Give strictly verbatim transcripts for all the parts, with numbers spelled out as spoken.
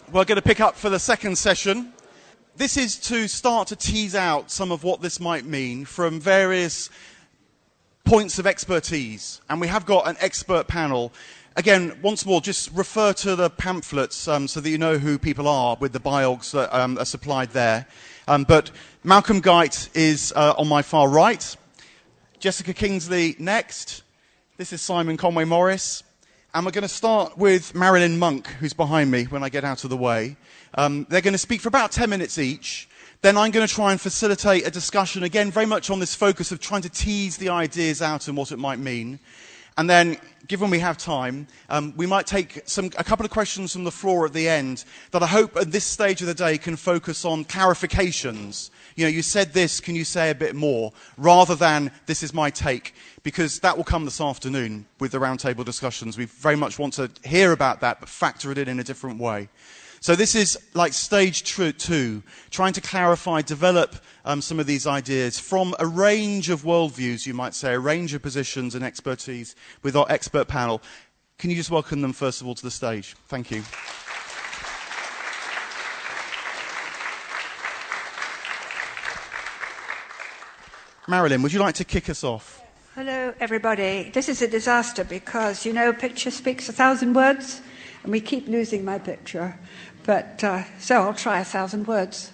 We're going to pick up for the second session. This is to start to tease out some of what this might mean from various points of expertise. And we have got an expert panel. Again, once more, just refer to the pamphlets um, so that you know who people are with the biogs that um, are supplied there. Um, but Malcolm Guite is uh, on my far right. Jessica Kingsley next. This is Simon Conway Morris. And we're going to start with Marilyn Monk, who's behind me when I get out of the way. Um, they're going to speak for about ten minutes each. Then I'm going to try and facilitate a discussion, again, very much on this focus of trying to tease the ideas out and what it might mean. And then, given we have time, um, we might take some, a couple of questions from the floor at the end that I hope at this stage of the day can focus on clarifications. You know, you said this, can you say a bit more? Rather than, this is my take. Because that will come this afternoon with the roundtable discussions. We very much want to hear about that, but factor it in in a different way. So this is like stage two, trying to clarify, develop um, some of these ideas from a range of worldviews, you might say, a range of positions and expertise with our expert panel. Can you just welcome them, first of all, to the stage? Thank you. Marilyn, would you like to kick us off? Hello, everybody. This is a disaster because, you know, a picture speaks a thousand words, and we keep losing my picture. But, uh, so I'll try a thousand words.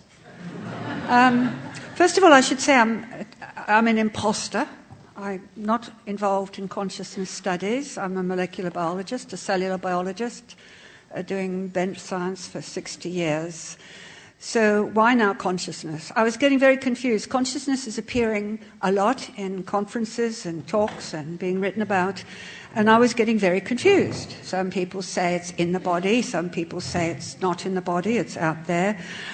Um, first of all, I should say I'm, I'm an imposter. I'm not involved in consciousness studies. I'm a molecular biologist, a cellular biologist, uh, doing bench science for sixty years. So why now consciousness? I was getting very confused. Consciousness is appearing a lot in conferences and talks and being written about, and I was getting very confused. Some people say it's in the body, some people say it's not in the body, it's out there.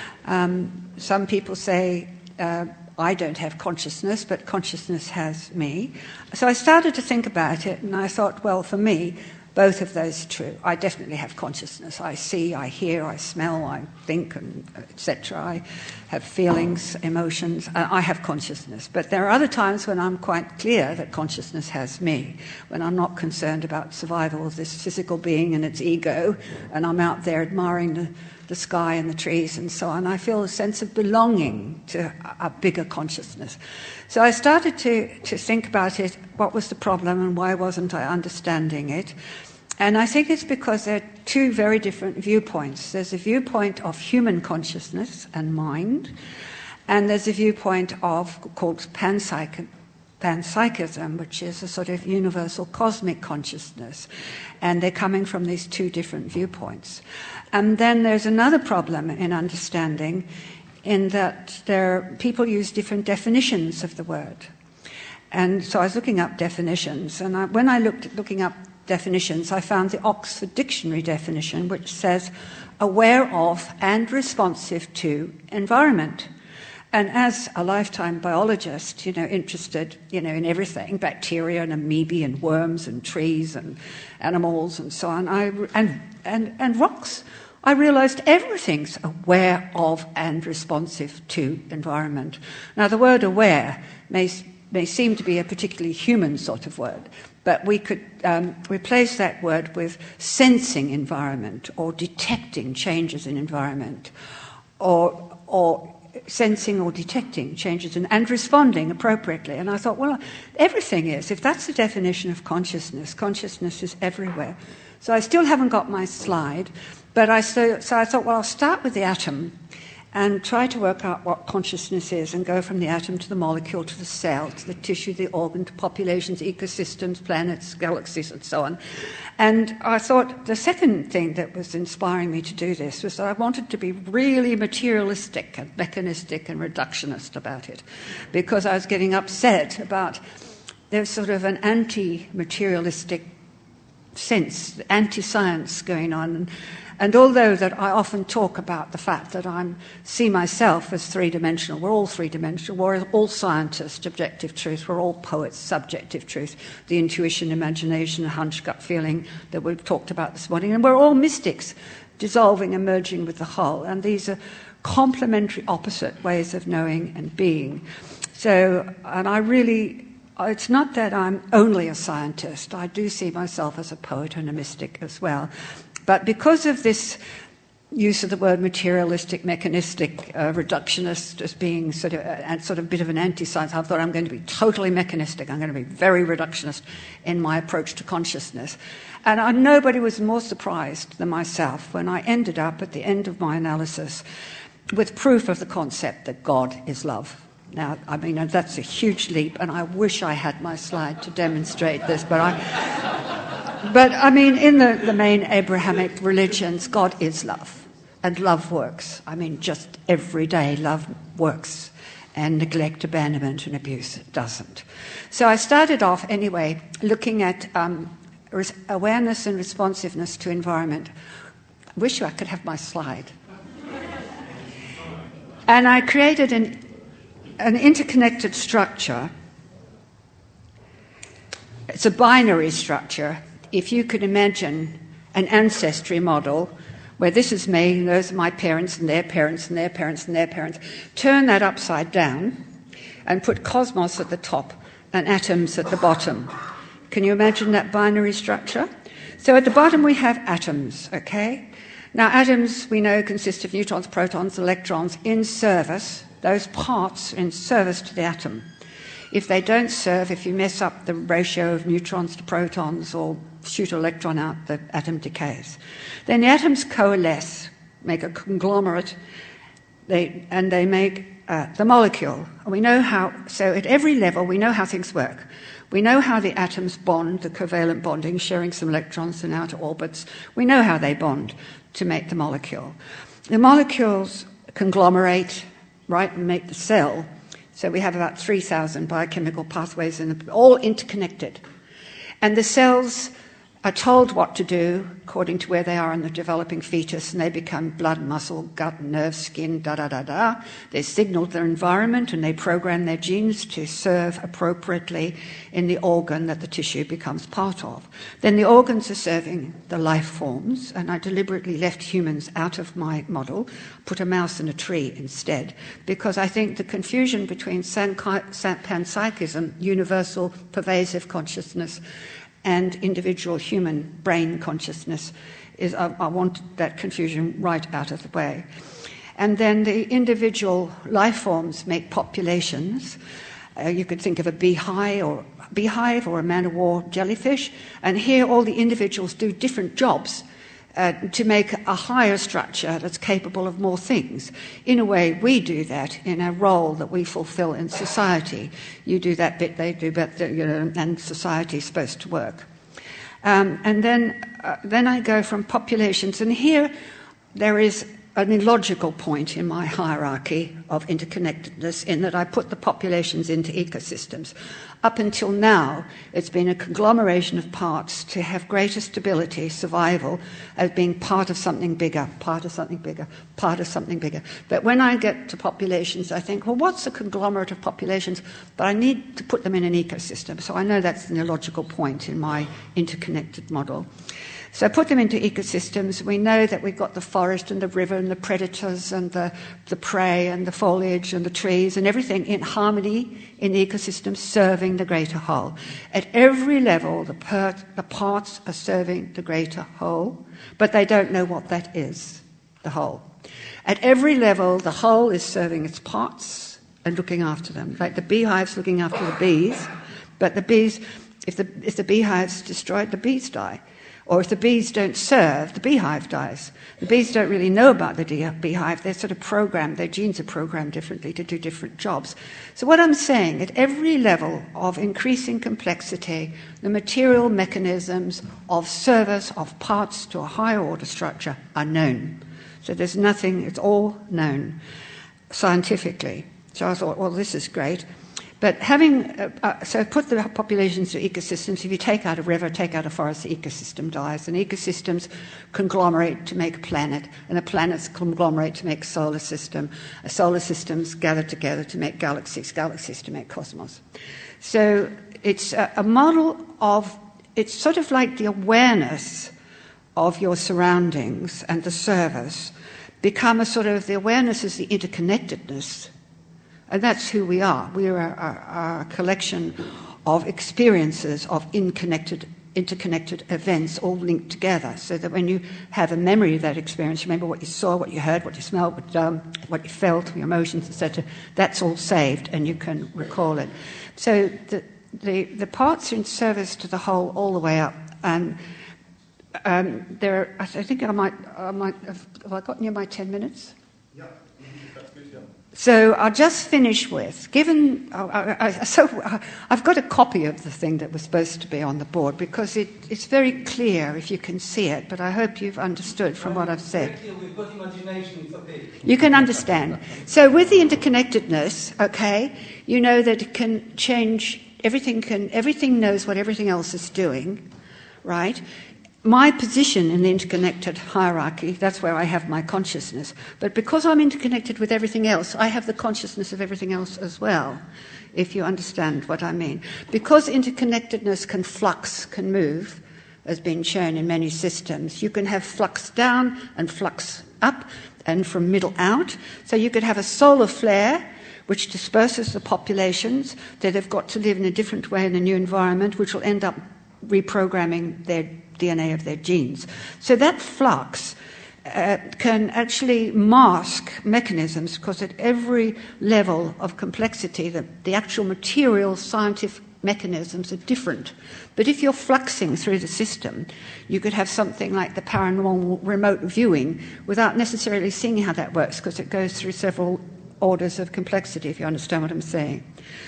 Um, some people say uh, I don't have consciousness, but consciousness has me. So I started to think about it, and I thought, well, for me, both of those are true. I definitely have consciousness. I see, I hear, I smell, I think, and et cetera. I have feelings, emotions. I have consciousness. But there are other times when I'm quite clear that consciousness has me, when I'm not concerned about survival of this physical being and its ego, and I'm out there admiring the, the sky and the trees and so on. I feel a sense of belonging to a, a bigger consciousness. So I started to, to think about it, what was the problem and why wasn't I understanding it? And I think it's because there are two very different viewpoints. There's a viewpoint of human consciousness and mind, and there's a viewpoint of called panpsych- panpsychism, which is a sort of universal cosmic consciousness. And they're coming from these two different viewpoints. And then there's another problem in understanding, in that there people use different definitions of the word. And so I was looking up definitions, and I, when I looked at looking up definitions, I found the Oxford Dictionary definition, which says aware of and responsive to environment. And as a lifetime biologist, you know, interested, you know, in everything, bacteria and amoebae and worms and trees and animals and so on, I, and, and, and rocks, I realized everything's aware of and responsive to environment. Now, the word aware may, may seem to be a particularly human sort of word, but we could um, replace that word with sensing environment or detecting changes in environment or, or sensing or detecting changes in, and responding appropriately. And I thought, well, everything is. If that's the definition of consciousness, consciousness is everywhere. So I still haven't got my slide, but I so, so I thought, well, I'll start with the atom and try to work out what consciousness is and go from the atom to the molecule, to the cell, to the tissue, the organ, to populations, ecosystems, planets, galaxies, and so on. And I thought the second thing that was inspiring me to do this was that I wanted to be really materialistic and mechanistic and reductionist about it, because I was getting upset about there's sort of an anti-materialistic sense, anti-science going on. And although that I often talk about the fact that I see myself as three-dimensional, we're all three-dimensional, we're all scientists, objective truth, we're all poets, subjective truth, the intuition, imagination, hunch, gut feeling that we've talked about this morning, and we're all mystics, dissolving and merging with the whole. And these are complementary opposite ways of knowing and being. So, and I really, it's not that I'm only a scientist. I do see myself as a poet and a mystic as well. But because of this use of the word materialistic, mechanistic, uh, reductionist as being sort of a, a sort of bit of an anti-science. I thought I'm going to be totally mechanistic. I'm going to be very reductionist in my approach to consciousness. And I, nobody was more surprised than myself when I ended up at the end of my analysis with proof of the concept that God is love. Now, I mean, that's a huge leap, and I wish I had my slide to demonstrate this, but I... But, I mean, in the, the main Abrahamic religions, God is love, and love works. I mean, just every day love works, and neglect, abandonment, and abuse doesn't. So I started off, anyway, looking at um, res- awareness and responsiveness to environment. I wish I could have my slide. And I created an, an interconnected structure. It's a binary structure. If you could imagine an ancestry model where this is me, and those are my parents, and their parents, and their parents, and their parents, turn that upside down and put cosmos at the top and atoms at the bottom. Can you imagine that binary structure? So at the bottom we have atoms, okay? Now atoms, we know, consist of neutrons, protons, electrons in service. Those parts are in service to the atom. If they don't serve, if you mess up the ratio of neutrons to protons or shoot an electron out, the atom decays. Then the atoms coalesce, make a conglomerate, they, and they make uh, the molecule. And we know how, so at every level we know how things work. We know how the atoms bond, the covalent bonding, sharing some electrons in outer orbits. We know how they bond to make the molecule. The molecules conglomerate, right, and make the cell. So we have about three thousand biochemical pathways, in the, all interconnected. And the cells are told what to do according to where they are in the developing fetus, and they become blood, muscle, gut, nerve, skin, da-da-da-da. They signal their environment, and they program their genes to serve appropriately in the organ that the tissue becomes part of. Then the organs are serving the life forms, and I deliberately left humans out of my model, put a mouse in a tree instead, because I think the confusion between panpsychism, universal pervasive consciousness, and individual human brain consciousness is, I, I want that confusion right out of the way. And then the individual life forms make populations. Uh, you could think of a beehive or, beehive or a man-of-war jellyfish, and here all the individuals do different jobs uh, to make a higher structure that's capable of more things. In a way, we do that in a role that we fulfill in society. You do that bit, they do that, you know, and society is supposed to work. Um, and then, uh, then I go from populations, and here there is an illogical point in my hierarchy of interconnectedness in that I put the populations into ecosystems. Up until now, it's been a conglomeration of parts to have greater stability, survival, as being part of something bigger, part of something bigger, part of something bigger. But when I get to populations, I think, well, what's a conglomerate of populations? But I need to put them in an ecosystem. So I know that's an illogical point in my interconnected model. So put them into ecosystems. We know that we've got the forest and the river and the predators and the, the prey and the foliage and the trees and everything in harmony in the ecosystem serving the greater whole. At every level, the, per, the parts are serving the greater whole, but they don't know what that is, the whole. At every level, the whole is serving its parts and looking after them. Like the beehive's looking after the bees, but the bees, if the, if the beehive's destroyed, the bees die. Or if the bees don't serve, the beehive dies. The bees don't really know about the beehive. They're sort of programmed, their genes are programmed differently to do different jobs. So what I'm saying, at every level of increasing complexity, the material mechanisms of service of parts to a higher order structure are known. So there's nothing, it's all known scientifically. So I thought, well, this is great. But having, uh, uh, so put the populations to ecosystems. If you take out a river, take out a forest, the ecosystem dies. And ecosystems conglomerate to make a planet, and a planet's conglomerate to make a solar system. A solar systems gather together to make galaxies, galaxies to make cosmos. So it's a, a model of, it's sort of like the awareness of your surroundings and the service become a sort of, the awareness is the interconnectedness. And that's who we are. We are a, a, a collection of experiences of inconnected interconnected events all linked together, so that when you have a memory of that experience, you remember what you saw, what you heard, what you smelled, what, um, what you felt, your emotions, et cetera. That's all saved, and you can recall it. So the the, the parts are in service to the whole all the way up. And um, there, I think I might, I might have, have I got near my ten minutes? Yeah, that's good. Yeah. So I'll just finish with, given, I, I, so I've got a copy of the thing that was supposed to be on the board, because it, it's very clear if you can see it, but I hope you've understood from what I've said. You can understand. So with the interconnectedness, okay, you know that it can change, everything can, everything knows what everything else is doing, right? My position in the interconnected hierarchy, that's where I have my consciousness. But because I'm interconnected with everything else, I have the consciousness of everything else as well, if you understand what I mean. Because interconnectedness can flux, can move, as been shown in many systems, you can have flux down and flux up and from middle out. So you could have a solar flare which disperses the populations that have got to live in a different way in a new environment, which will end up reprogramming their D N A of their genes. So that flux uh, can actually mask mechanisms, because at every level of complexity, the, the actual material scientific mechanisms are different. But if you're fluxing through the system, you could have something like the paranormal remote viewing without necessarily seeing how that works, because it goes through several orders of complexity, if you understand what I'm saying.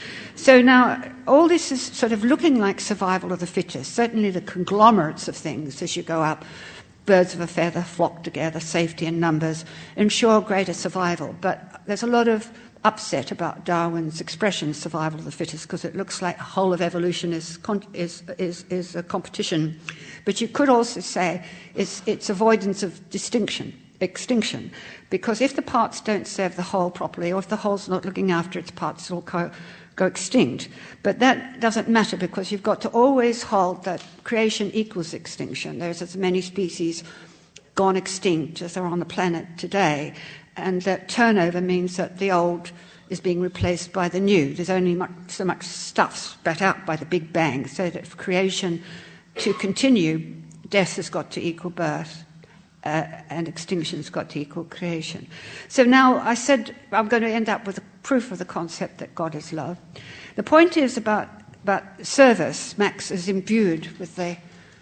So now, all this is sort of looking like survival of the fittest. Certainly the conglomerates of things, as you go up, birds of a feather flock together, safety in numbers, ensure greater survival. But there's a lot of upset about Darwin's expression, survival of the fittest, because it looks like the whole of evolution is, is, is, is a competition. But you could also say it's, it's avoidance of distinction, extinction, because if the parts don't serve the whole properly, or if the whole's not looking after its parts, it'll co- go extinct. But that doesn't matter, because you've got to always hold that creation equals extinction. There's as many species gone extinct as there are on the planet today, and that turnover means that the old is being replaced by the new. There's only much, so much stuff spat out by the Big Bang, so that for creation to continue, death has got to equal birth. Uh, and extinction's got to equal creation. So now I said I'm going to end up with a proof of the concept that God is love. The point is about, about service. Max is imbued with the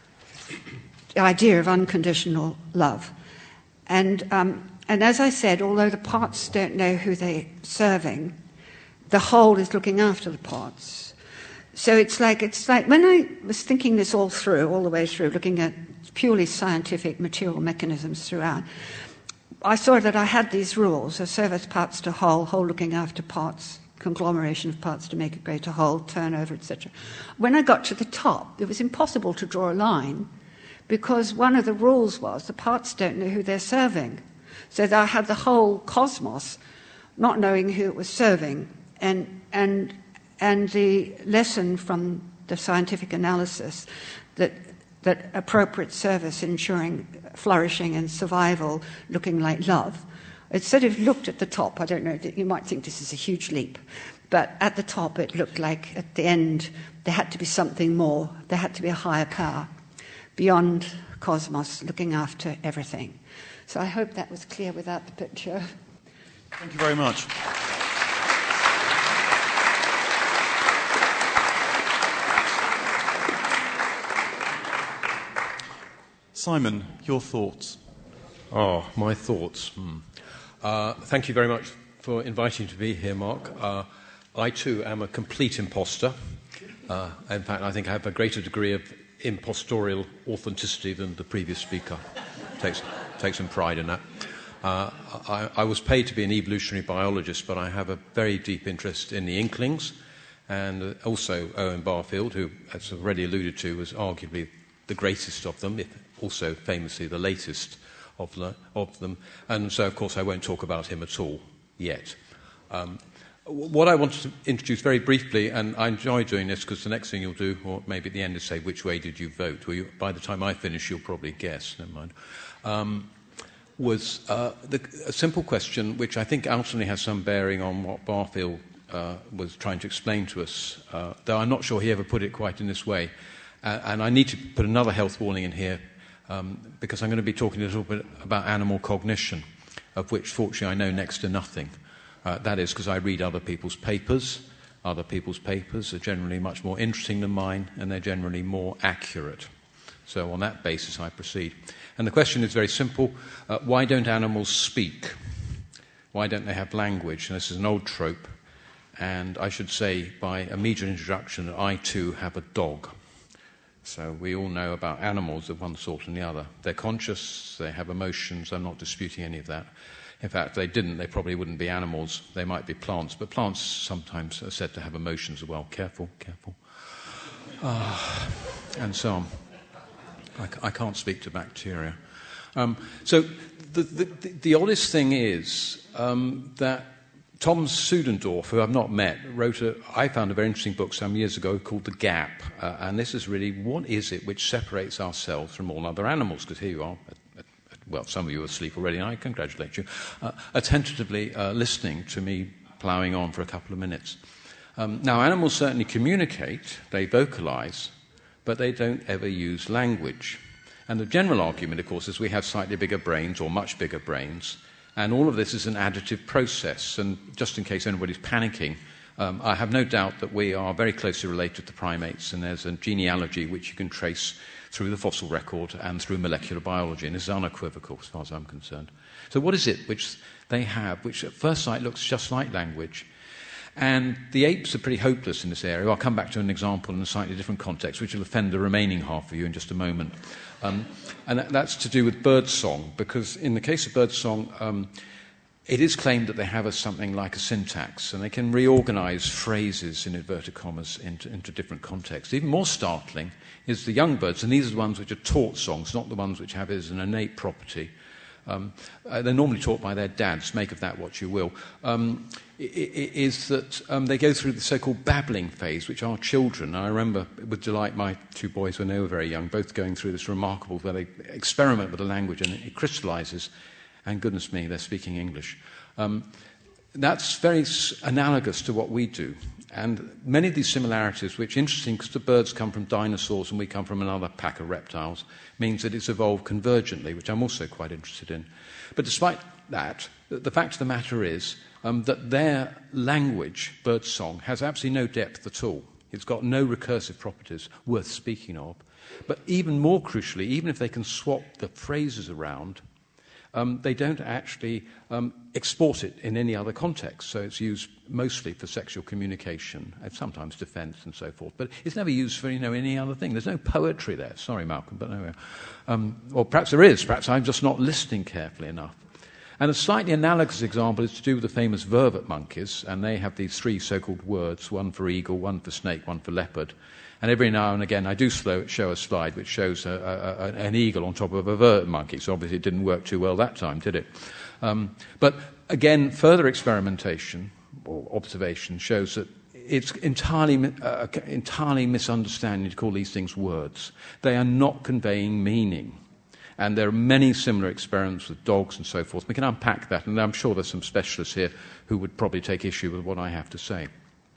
idea of unconditional love. And, um, and as I said, although the parts don't know who they're serving, the whole is looking after the parts. So it's like, it's like when I was thinking this all through, all the way through, looking at purely scientific material mechanisms throughout, I saw that I had these rules: a service parts to whole, whole looking after parts, conglomeration of parts to make a greater whole, turnover, et cetera. When I got to the top, it was impossible to draw a line, because one of the rules was the parts don't know who they're serving. So I had the whole cosmos not knowing who it was serving. And, and, and the lesson from the scientific analysis that that appropriate service ensuring flourishing and survival looking like love. It sort of looked at the top, I don't know, you might think this is a huge leap, but at the top it looked like at the end there had to be something more, there had to be a higher power beyond cosmos looking after everything. So I hope that was clear without the picture. Thank you very much. Simon, your thoughts? Oh, my thoughts. Hmm. Uh, thank you very much for inviting me to be here, Mark. Uh, I, too, am a complete imposter. Uh, in fact, I think I have a greater degree of impostorial authenticity than the previous speaker. Takes, takes some pride in that. Uh, I, I was paid to be an evolutionary biologist, but I have a very deep interest in the Inklings, and also Owen Barfield, who, as I've already alluded to, was arguably the greatest of them, if also famously the latest of, the, of them. And so, of course, I won't talk about him at all yet. Um, what I wanted to introduce very briefly, and I enjoy doing this because the next thing you'll do, or maybe at the end, is say, which way did you vote? Well, you, by the time I finish, you'll probably guess, never mind, um, was uh, the, a simple question which I think ultimately has some bearing on what Barfield uh, was trying to explain to us, uh, though I'm not sure he ever put it quite in this way. Uh, and I need to put another health warning in here um, because I'm going to be talking a little bit about animal cognition, of which fortunately I know next to nothing. Uh, that is because I read other people's papers. Other people's papers are generally much more interesting than mine, and they're generally more accurate. So on that basis I proceed. And the question is very simple. Uh, why don't animals speak? Why don't they have language? And this is an old trope. And I should say by immediate introduction that I too have a dog. So we all know about animals of one sort and the other. They're conscious, they have emotions. I'm not disputing any of that. In fact, if they didn't, they probably wouldn't be animals. They might be plants. But plants sometimes are said to have emotions as well. Careful, careful. Uh, and so on. I, I can't speak to bacteria. Um, so the, the, the, the oddest thing is um, that Tom Sudendorf, who I've not met, wrote a, I found a very interesting book some years ago called The Gap. Uh, and this is really, what is it which separates ourselves from all other animals? Because here you are, at, at, well, some of you are asleep already, and I congratulate you, uh, attentively uh, listening to me ploughing on for a couple of minutes. Um, now, animals certainly communicate, they vocalize, but they don't ever use language. And the general argument, of course, is we have slightly bigger brains or much bigger brains, and all of this is an additive process. And just in case anybody's panicking, um, I have no doubt that we are very closely related to primates, and there's a genealogy which you can trace through the fossil record and through molecular biology, and this is unequivocal as far as I'm concerned. So what is it which they have, which at first sight looks just like language? And the apes are pretty hopeless in this area. I'll come back to an example in a slightly different context, which will offend the remaining half of you in just a moment. Um, and that, that's to do with birdsong, because in the case of birdsong, um, it is claimed that they have a, something like a syntax, and they can reorganize phrases, in inverted commas, into, into different contexts. Even more startling is the young birds, and these are the ones which are taught songs, not the ones which have it as an innate property. Um, uh, they're normally taught by their dads, make of that what you will, um, is that um, they go through the so-called babbling phase, which are children. I remember with delight my two boys when they were very young, both going through this remarkable, where they experiment with the language and it crystallizes, and goodness me, they're speaking English. Um, that's very s- analogous to what we do. And many of these similarities, which are interesting because the birds come from dinosaurs and we come from another pack of reptiles, means that it's evolved convergently, which I'm also quite interested in. But despite that, the fact of the matter is um, that their language, birdsong, has absolutely no depth at all. It's got no recursive properties worth speaking of. But even more crucially, even if they can swap the phrases around, Um, they don't actually um, export it in any other context. So it's used mostly for sexual communication and sometimes defense and so forth. But it's never used for, you know, any other thing. There's no poetry there. Sorry, Malcolm, but no. Um, or perhaps there is. Perhaps I'm just not listening carefully enough. And a slightly analogous example is to do with the famous vervet monkeys. And they have these three so-called words, one for eagle, one for snake, one for leopard. And every now and again, I do slow, show a slide which shows a, a, a, an eagle on top of a vervet monkey. So obviously it didn't work too well that time, did it? Um, but again, further experimentation or observation shows that it's entirely, uh, entirely misunderstanding to call these things words. They are not conveying meaning. And there are many similar experiments with dogs and so forth. We can unpack that, and I'm sure there's some specialists here who would probably take issue with what I have to say.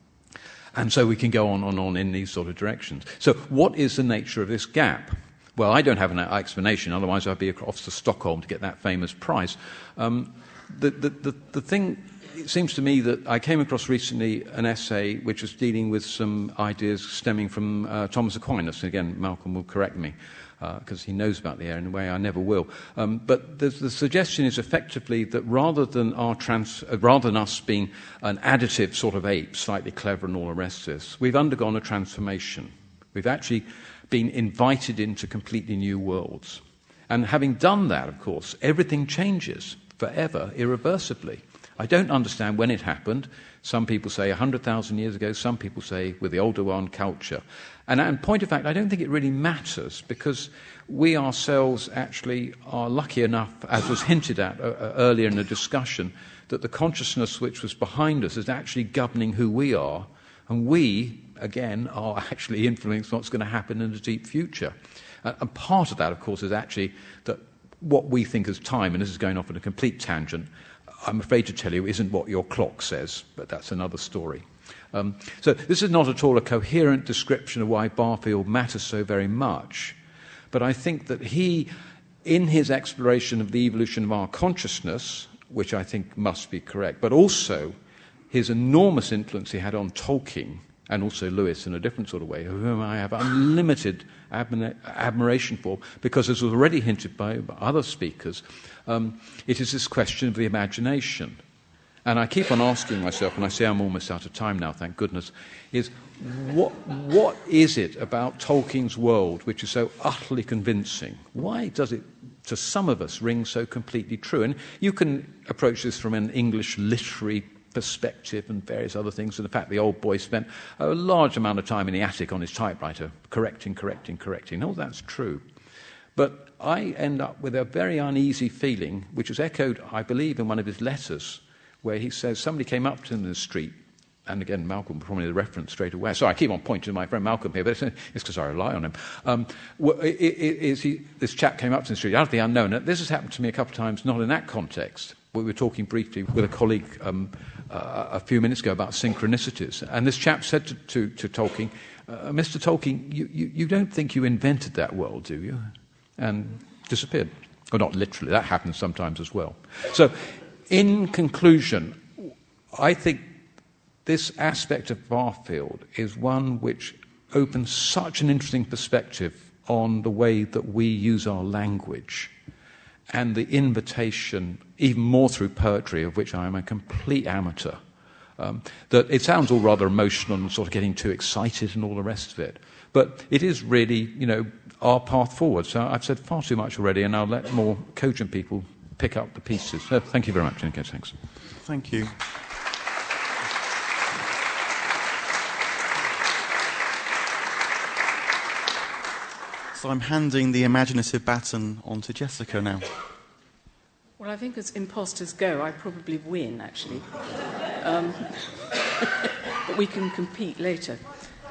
And so we can go on and on in these sort of directions. So what is the nature of this gap? Well, I don't have an explanation, otherwise I'd be off to Stockholm to get that famous prize. Um, the, the, the, the thing, it seems to me that I came across recently an essay which was dealing with some ideas stemming from uh, Thomas Aquinas. And again, Malcolm will correct me, because uh, he knows about the area in a way I never will. Um, but the, the suggestion is effectively that rather than our trans, uh, rather than us being an additive sort of ape, slightly clever and all the rest of this, we've undergone a transformation. We've actually been invited into completely new worlds. And having done that, of course, everything changes forever, irreversibly. I don't understand when it happened. Some people say one hundred thousand years ago, some people say with the older one, culture. And in point of fact, I don't think it really matters, because we ourselves actually are lucky enough, as was hinted at uh, earlier in the discussion, that the consciousness which was behind us is actually governing who we are, and we, again, are actually influencing what's going to happen in the deep future. Uh, and part of that, of course, is actually that what we think as time, and this is going off on a complete tangent, I'm afraid to tell you, isn't what your clock says, but that's another story. Um, so this is not at all a coherent description of why Barfield matters so very much, but I think that he, in his exploration of the evolution of our consciousness, which I think must be correct, but also his enormous influence he had on Tolkien, and also Lewis in a different sort of way, whom I have unlimited admira- admiration for, because as was already hinted by other speakers, um, it is this question of the imagination. And I keep on asking myself, and I say I'm almost out of time now, thank goodness, is what, what is it about Tolkien's world which is so utterly convincing? Why does it, to some of us, ring so completely true? And you can approach this from an English literary perspective and various other things, and the fact the old boy spent a large amount of time in the attic on his typewriter, correcting, correcting, correcting. All that's true. But I end up with a very uneasy feeling, which is echoed, I believe, in one of his letters, where he says somebody came up to him in the street, and again, Malcolm probably the reference straight away. So I keep on pointing to my friend Malcolm here, but it's because I rely on him. Um, is he, this chap came up to the street out of the unknown. And this has happened to me a couple of times, not in that context. We were talking briefly with a colleague um, uh, a few minutes ago about synchronicities, and this chap said to, to, to Tolkien, uh, Mister Tolkien, you, you, you don't think you invented that world, do you? And disappeared. Well, not literally, that happens sometimes as well. So, in conclusion, I think this aspect of Barfield is one which opens such an interesting perspective on the way that we use our language and the invitation, even more through poetry, of which I am a complete amateur, um, that it sounds all rather emotional and sort of getting too excited and all the rest of it. But it is really, you know, our path forward. So I've said far too much already, and I'll let more cogent people pick up the pieces. So thank you very much. Okay, thanks. Thank you. So I'm handing the imaginative baton on to Jessica now. Well, I think as imposters go, I probably win, actually. Um, but we can compete later.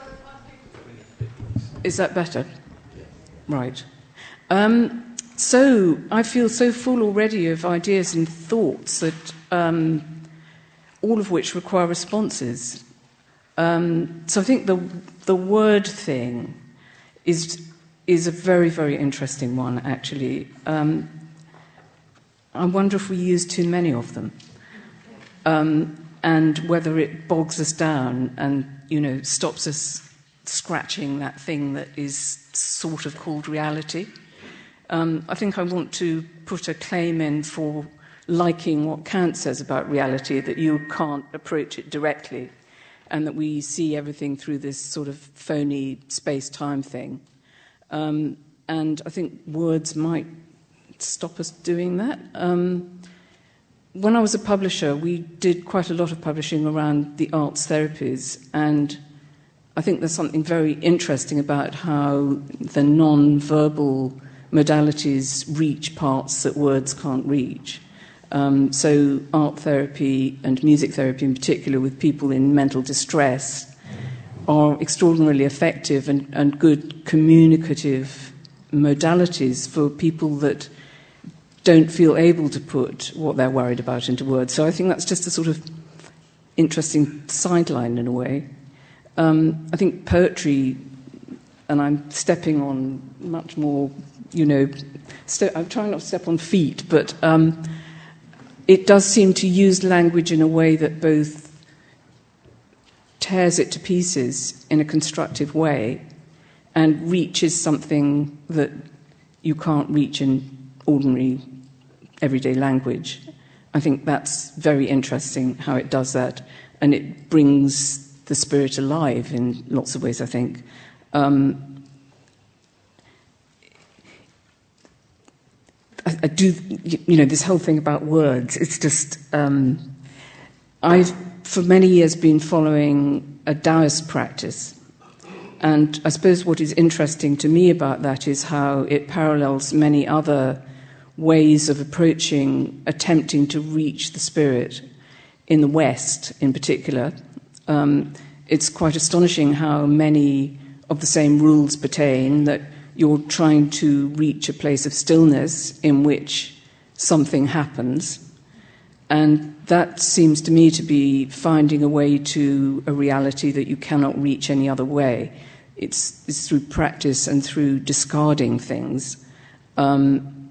Is that better? Right. Um, so I feel so full already of ideas and thoughts that um, all of which require responses. Um, so I think the the word thing is is a very, very interesting one, actually. Um, I wonder if we use too many of them, um, and whether it bogs us down and, you know, stops us scratching that thing that is sort of called reality. Um, I think I want to put a claim in for liking what Kant says about reality, that you can't approach it directly, and that we see everything through this sort of phony space-time thing. Um, and I think words might stop us doing that. Um, when I was a publisher, we did quite a lot of publishing around the arts therapies, and I think there's something very interesting about how the non-verbal modalities reach parts that words can't reach. Um, so art therapy and music therapy in particular with people in mental distress are extraordinarily effective and, and good communicative modalities for people that don't feel able to put what they're worried about into words. So I think that's just a sort of interesting sideline in a way. Um, I think poetry, and I'm stepping on much more, you know, st- I'm trying not to step on feet, but um, it does seem to use language in a way that both tears it to pieces in a constructive way and reaches something that you can't reach in ordinary everyday language. I think that's very interesting how it does that, and it brings the spirit alive in lots of ways, I think. Um, I, I do, you know, this whole thing about words, it's just, um, I've for many years been following a Taoist practice, and I suppose what is interesting to me about that is how it parallels many other ways of approaching, attempting to reach the spirit in the West in particular. Um, it's quite astonishing how many of the same rules pertain, that you're trying to reach a place of stillness in which something happens, And that seems to me to be finding a way to a reality that you cannot reach any other way. It's, it's through practice and through discarding things. Um,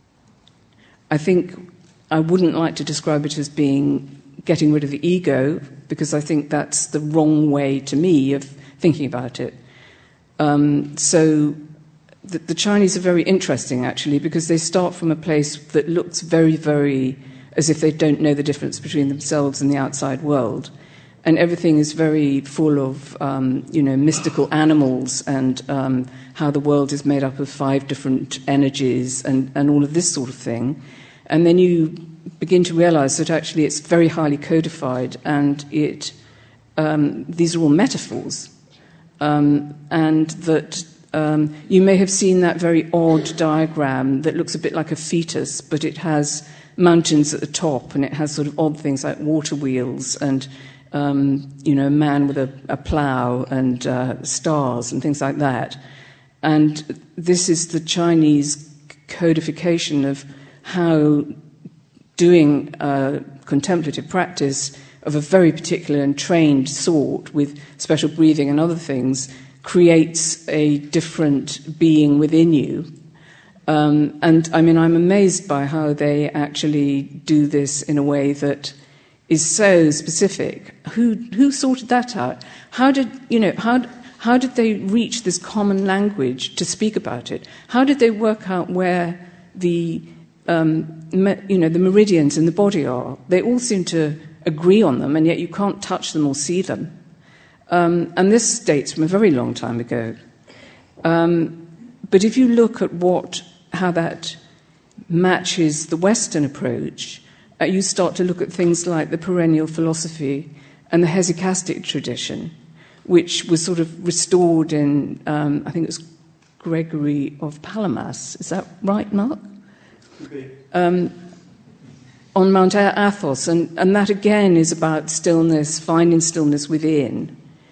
I think I wouldn't like to describe it as being getting rid of the ego, because I think that's the wrong way to me of thinking about it. Um, so the, the Chinese are very interesting, actually, because they start from a place that looks very, very as if they don't know the difference between themselves and the outside world. And everything is very full of, um, you know, mystical animals and um, how the world is made up of five different energies and, and all of this sort of thing. And then you begin to realize that actually it's very highly codified, and it um, these are all metaphors. Um, and that um, you may have seen that very odd diagram that looks a bit like a fetus, but it has mountains at the top, and it has sort of odd things like water wheels and, um, you know, a man with a, a plough and uh, stars and things like that. And this is the Chinese codification of how doing uh, contemplative practice of a very particular and trained sort with special breathing and other things creates a different being within you. Um, and, I mean, I'm amazed by how they actually do this in a way that is so specific. Who who sorted that out? How did, you know, how, how did they reach this common language to speak about it? How did they work out where the, um, me, you know, the meridians in the body are? They all seem to agree on them, and yet you can't touch them or see them. Um, and this dates from a very long time ago. Um, but if you look at what how that matches the Western approach, uh, you start to look at things like the perennial philosophy and the hesychastic tradition, which was sort of restored in, um, I think it was Gregory of Palamas. Is that right, Mark? Um, on Mount Athos, and, and that again is about stillness, finding stillness within.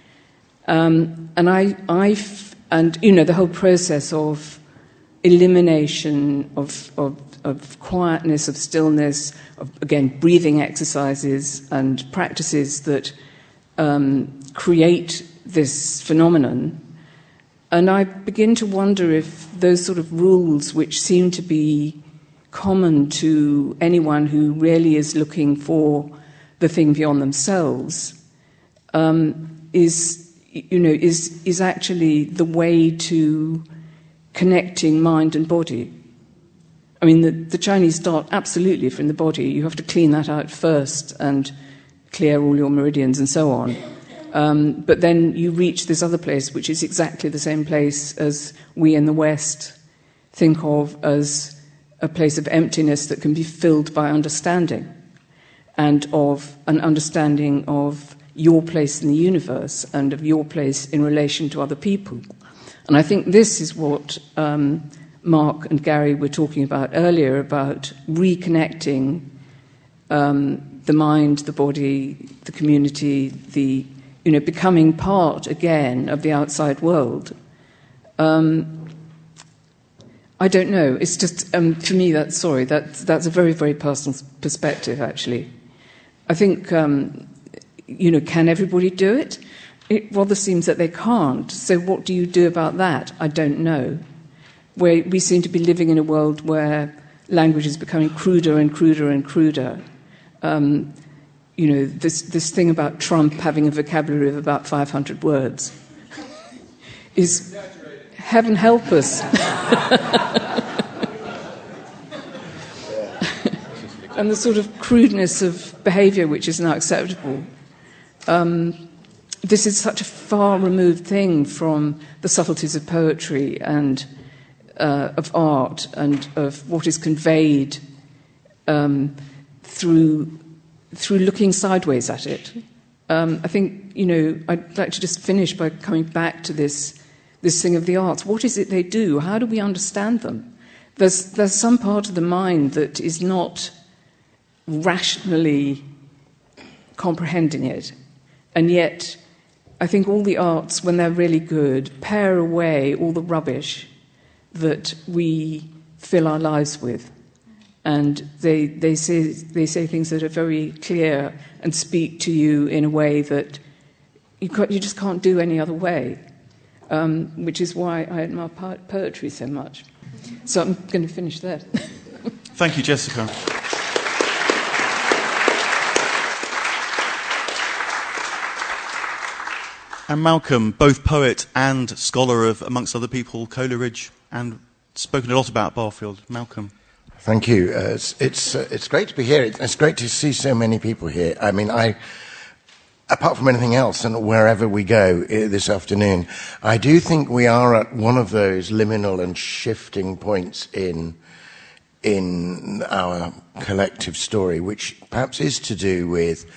Um, and I, I, f- and you know, the whole process of elimination of, of, of quietness, of stillness, of, again, breathing exercises and practices that um, create this phenomenon. And I begin to wonder if those sort of rules, which seem to be common to anyone who really is looking for the thing beyond themselves, um, is, you know, is is actually the way to connecting mind and body. I mean, the, the Chinese start absolutely from the body. You have to clean that out first and clear all your meridians and so on. Um, but then you reach this other place, which is exactly the same place as we in the West think of as a place of emptiness that can be filled by understanding, and of an understanding of your place in the universe and of your place in relation to other people. And I think this is what um, Mark and Gary were talking about earlier, about reconnecting um, the mind, the body, the community, the, you know, becoming part again of the outside world. Um, I don't know. It's just, um, for me, that's, sorry, that's, that's a very, very personal perspective, actually. I think, um, you know, can everybody do it? It rather seems that they can't. So what do you do about that? I don't know. Where we seem to be living in a world where language is becoming cruder and cruder and cruder. Um, you know, this, this thing about Trump having a vocabulary of about five hundred words is, heaven help us. And the sort of crudeness of behaviour which is now acceptable. Um, this is such a far-removed thing from the subtleties of poetry and uh, of art and of what is conveyed um, through through looking sideways at it. Um, I think, you know, I'd like to just finish by coming back to this this thing of the arts. What is it they do? How do we understand them? There's there's some part of the mind that is not rationally comprehending it, and yet I think all the arts, when they're really good, pare away all the rubbish that we fill our lives with. and they they say they say things that are very clear and speak to you in a way that you can't, you just can't do any other way. Um, which is why I admire po- poetry so much. So I'm going to finish there. Thank you, Jessica. And Malcolm, both poet and scholar of, amongst other people, Coleridge, and spoken a lot about Barfield. Malcolm. Thank you. Uh, it's it's, uh, it's great to be here. It's, it's great to see so many people here. I mean, I, apart from anything else, and wherever we go uh, this afternoon, I do think we are at one of those liminal and shifting points in in our collective story, which perhaps is to do with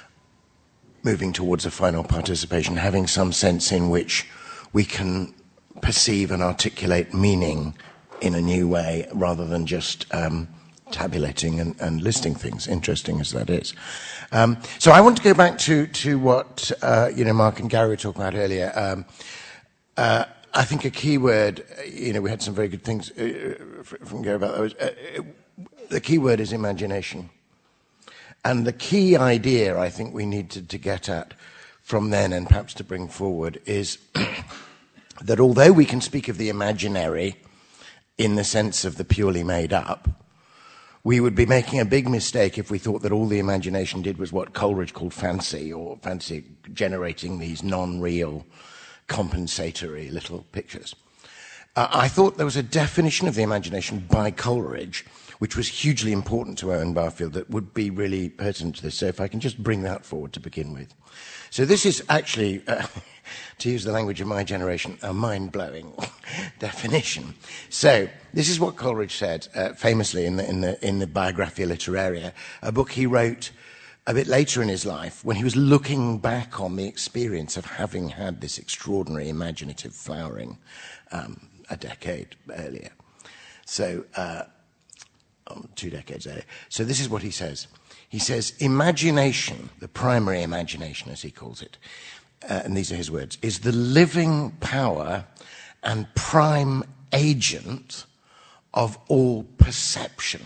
moving towards a final participation, having some sense in which we can perceive and articulate meaning in a new way rather than just um, tabulating and, and listing things, interesting as that is. Um, so I want to go back to, to what uh, you know, Mark and Gary were talking about earlier. Um, uh, I think a key word, you know, we had some very good things uh, from Gary about that. Was, uh, the key word is imagination. And the key idea I think we need to, to get at from then and perhaps to bring forward is that although we can speak of the imaginary in the sense of the purely made up, we would be making a big mistake if we thought that all the imagination did was what Coleridge called fancy, or fancy generating these non-real compensatory little pictures. Uh, I thought there was a definition of the imagination by Coleridge which was hugely important to Owen Barfield, that would be really pertinent to this. So if I can just bring that forward to begin with. So this is actually, uh, to use the language of my generation, a mind-blowing definition. So this is what Coleridge said uh, famously in the, in, the, in the Biographia Literaria, a book he wrote a bit later in his life when he was looking back on the experience of having had this extraordinary imaginative flowering um, a decade earlier. So, uh, oh, two decades earlier. So this is what he says. He says, imagination, the primary imagination as he calls it, uh, and these are his words, is the living power and prime agent of all perception.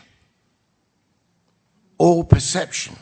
All perception.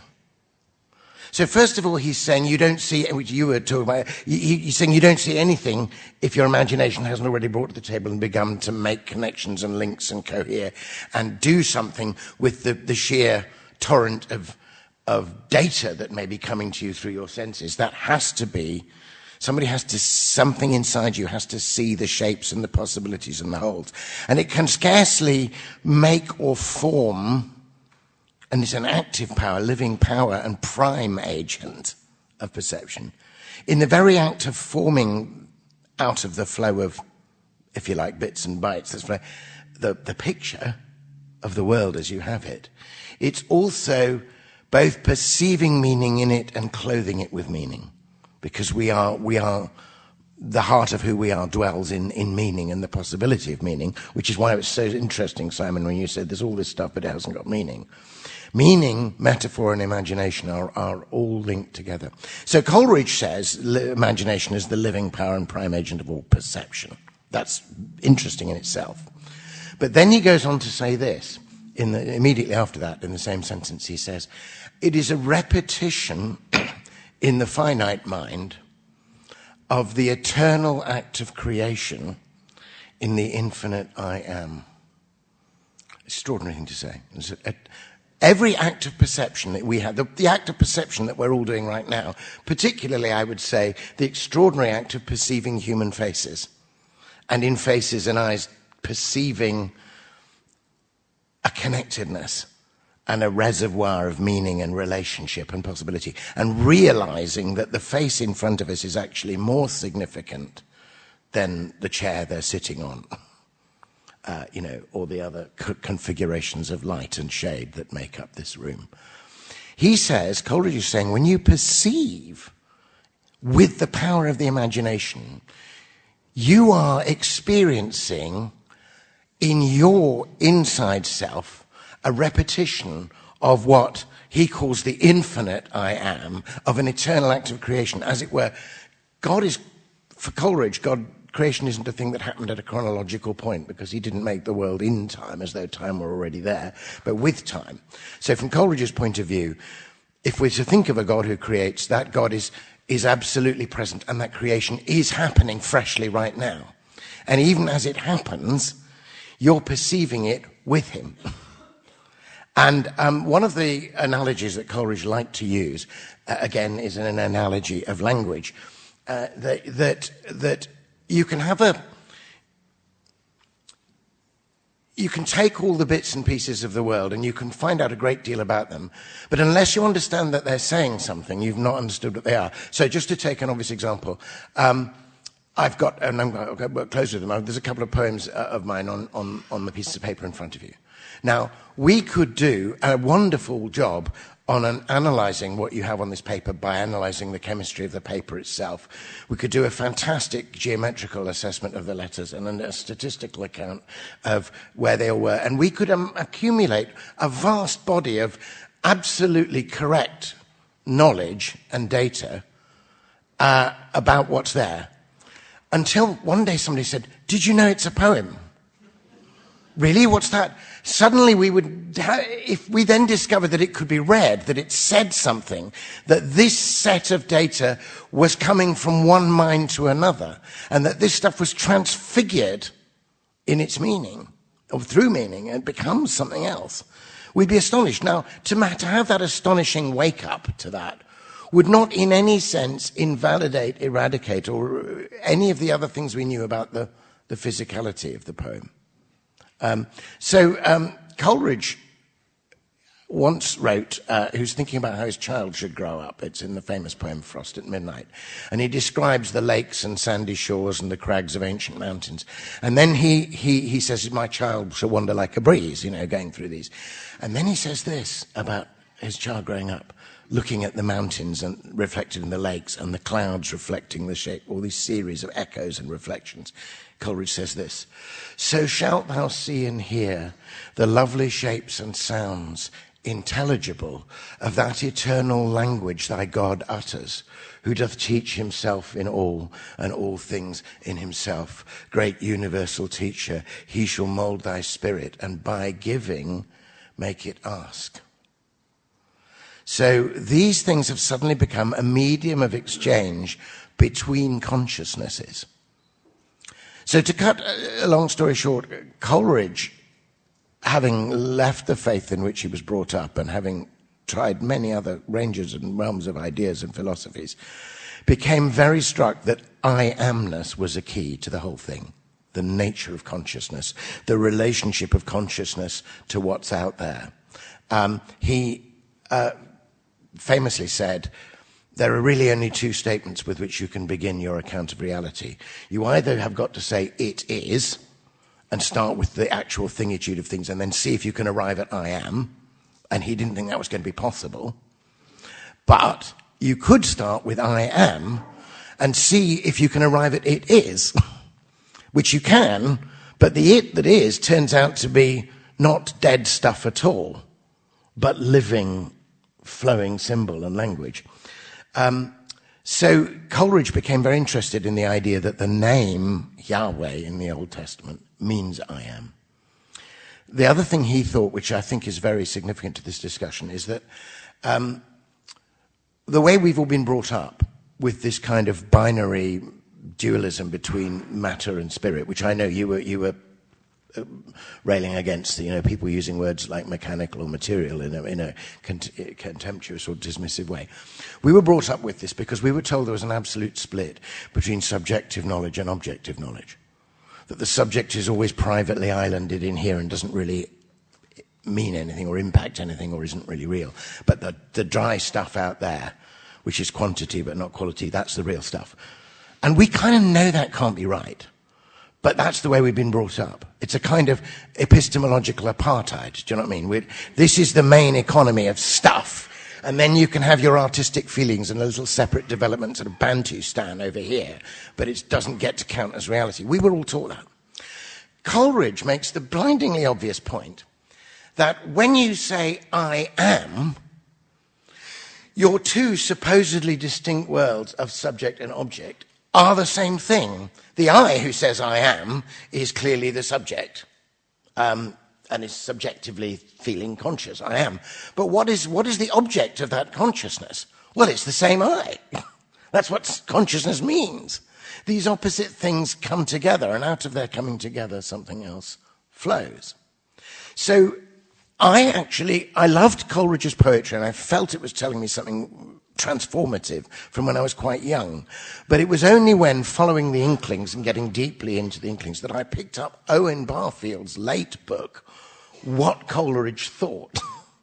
So first of all, he's saying you don't see, which you were talking about, he's saying you don't see anything if your imagination hasn't already brought to the table and begun to make connections and links and cohere and do something with the, the sheer torrent of, of data that may be coming to you through your senses. That has to be, somebody has to, something inside you has to see the shapes and the possibilities and the wholes. And it can scarcely make or form. And it's an active power, living power, and prime agent of perception. In the very act of forming out of the flow of, if you like, bits and bytes, that's the, the picture of the world as you have it, it's also both perceiving meaning in it and clothing it with meaning. Because we are, we are, the heart of who we are dwells in, in meaning and the possibility of meaning, which is why it was so interesting, Simon, when you said there's all this stuff but it hasn't got meaning. Meaning, metaphor, and imagination are, are all linked together. So Coleridge says li- imagination is the living power and prime agent of all perception. That's interesting in itself. But then he goes on to say this, in the, immediately after that, in the same sentence, he says, it is a repetition in the finite mind of the eternal act of creation in the infinite I am. Extraordinary thing to say. It's a, a, Every act of perception that we have, the, the act of perception that we're all doing right now, particularly, I would say, the extraordinary act of perceiving human faces, and in faces and eyes, perceiving a connectedness and a reservoir of meaning and relationship and possibility, and realizing that the face in front of us is actually more significant than the chair they're sitting on. Uh, you know, or the other co- configurations of light and shade that make up this room. He says, Coleridge is saying, when you perceive with the power of the imagination, you are experiencing in your inside self a repetition of what he calls the infinite I am, of an eternal act of creation. As it were, God is, for Coleridge, God creation isn't a thing that happened at a chronological point, because he didn't make the world in time, as though time were already there, but with time. So from Coleridge's point of view, if we're to think of a God who creates, that God is, is absolutely present, and that creation is happening freshly right now. And even as it happens, you're perceiving it with him. And um, one of the analogies that Coleridge liked to use, uh, again, is an analogy of language, uh, that, that, that you can have a... You can take all the bits and pieces of the world and you can find out a great deal about them, but unless you understand that they're saying something, you've not understood what they are. So just to take an obvious example, um, I've got, and I'm going to work closer to them, there's a couple of poems uh, of mine on, on, on the pieces of paper in front of you. Now, we could do a wonderful job on an analysing what you have on this paper by analysing the chemistry of the paper itself. We could do a fantastic geometrical assessment of the letters and a statistical account of where they all were. And we could um, accumulate a vast body of absolutely correct knowledge and data uh, about what's there. Until one day somebody said, "Did you know it's a poem?" Really? What's that? Suddenly we would, if we then discovered that it could be read, that it said something, that this set of data was coming from one mind to another, and that this stuff was transfigured in its meaning, or through meaning, and becomes something else, we'd be astonished. Now, to, to have that astonishing wake-up to that would not in any sense invalidate, eradicate, or any of the other things we knew about the, the physicality of the poem. Um, so um, Coleridge once wrote, uh, who's thinking about how his child should grow up. It's in the famous poem Frost at Midnight. And he describes the lakes and sandy shores and the crags of ancient mountains. And then he, he, he says, "My child shall wander like a breeze," you know, going through these. And then he says this about his child growing up, looking at the mountains and reflected in the lakes and the clouds reflecting the shape, all these series of echoes and reflections. Coleridge says this: "So shalt thou see and hear the lovely shapes and sounds intelligible of that eternal language thy God utters, who doth teach himself in all and all things in himself. Great universal teacher, he shall mould thy spirit and by giving make it ask." So these things have suddenly become a medium of exchange between consciousnesses. So to cut a long story short, Coleridge, having left the faith in which he was brought up and having tried many other ranges and realms of ideas and philosophies, became very struck that I-amness was a key to the whole thing. The nature of consciousness, the relationship of consciousness to what's out there. Um, he uh, famously said, "There are really only two statements with which you can begin your account of reality. You either have got to say, 'it is,' and start with the actual thingitude of things, and then see if you can arrive at 'I am.'" And he didn't think that was going to be possible. But you could start with 'I am,' and see if you can arrive at 'it is,' which you can, but the 'it that is' turns out to be not dead stuff at all, but living, flowing symbol and language. Um, so Coleridge became very interested in the idea that the name Yahweh in the Old Testament means I am. The other thing he thought, which I think is very significant to this discussion, is that um, the way we've all been brought up with this kind of binary dualism between matter and spirit, which I know you were you were Uh, railing against, you know, people using words like mechanical or material in a, in a cont- contemptuous or dismissive way. We were brought up with this because we were told there was an absolute split between subjective knowledge and objective knowledge. That the subject is always privately islanded in here and doesn't really mean anything or impact anything or isn't really real. But the, the dry stuff out there, which is quantity but not quality, that's the real stuff. And we kind of know that can't be right. But that's the way we've been brought up. It's a kind of epistemological apartheid. Do you know what I mean? We're, this is the main economy of stuff. And then you can have your artistic feelings and those little separate developments and a Bantustan over here. But it doesn't get to count as reality. We were all taught that. Coleridge makes the blindingly obvious point that when you say, "I am," your two supposedly distinct worlds of subject and object are the same thing. The I who says I am is clearly the subject, um, and is subjectively feeling conscious, I am. But what is, what is the object of that consciousness? Well, it's the same I. That's what consciousness means. These opposite things come together, and out of their coming together, something else flows. So I actually, I loved Coleridge's poetry, and I felt it was telling me something transformative from when I was quite young. But it was only when following the Inklings and getting deeply into the Inklings that I picked up Owen Barfield's late book, What Coleridge Thought,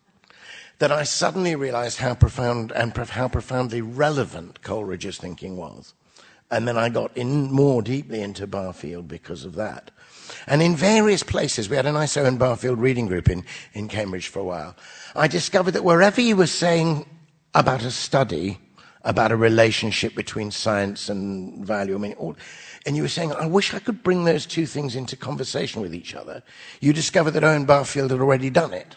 that I suddenly realized how profound and prof- how profoundly relevant Coleridge's thinking was. And then I got in more deeply into Barfield because of that. And in various places, we had a nice Owen Barfield reading group in, in Cambridge for a while. I discovered that wherever he was saying about a study, about a relationship between science and value, I mean, all, and you were saying, I wish I could bring those two things into conversation with each other, you discovered that Owen Barfield had already done it.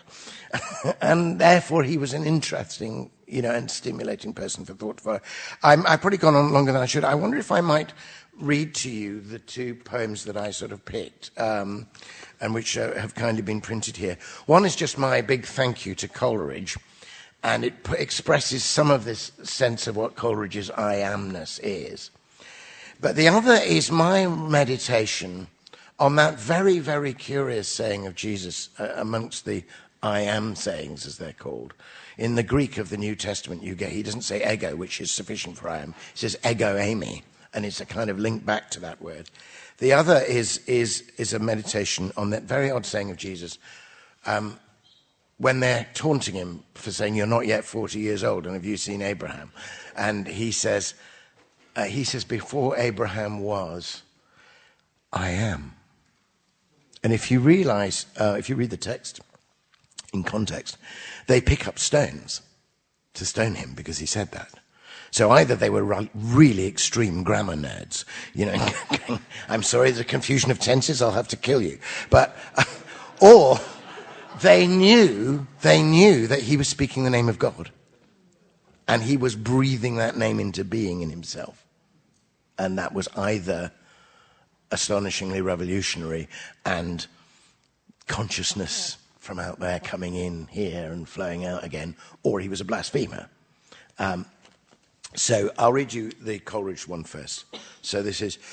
And therefore he was an interesting, you know, and stimulating person for thought. For I'm, I've probably gone on longer than I should. I wonder if I might read to you the two poems that I sort of picked, um, and which uh, have kindly been printed here. One is just my big thank you to Coleridge, and it p- expresses some of this sense of what Coleridge's I amness is. But the other is my meditation on that very, very curious saying of Jesus uh, amongst the I am sayings, as they're called. In the Greek of the New Testament, you get, he doesn't say ego, which is sufficient for I am. He says ego eimi, and it's a kind of link back to that word. The other is, is, is a meditation on that very odd saying of Jesus, um, when they're taunting him for saying, you're not yet forty years old, and have you seen Abraham? And he says, uh, he says, before Abraham was, I am. And if you realize, uh, if you read the text, in context, they pick up stones to stone him because he said that. So either they were really extreme grammar nerds, you know, I'm sorry, there's a confusion of tenses, I'll have to kill you. But, uh, or they knew, they knew that he was speaking the name of God. And he was breathing that name into being in himself. And that was either astonishingly revolutionary and consciousness from out there coming in here and flowing out again, or he was a blasphemer. Um, so I'll read you the Coleridge one first. So this is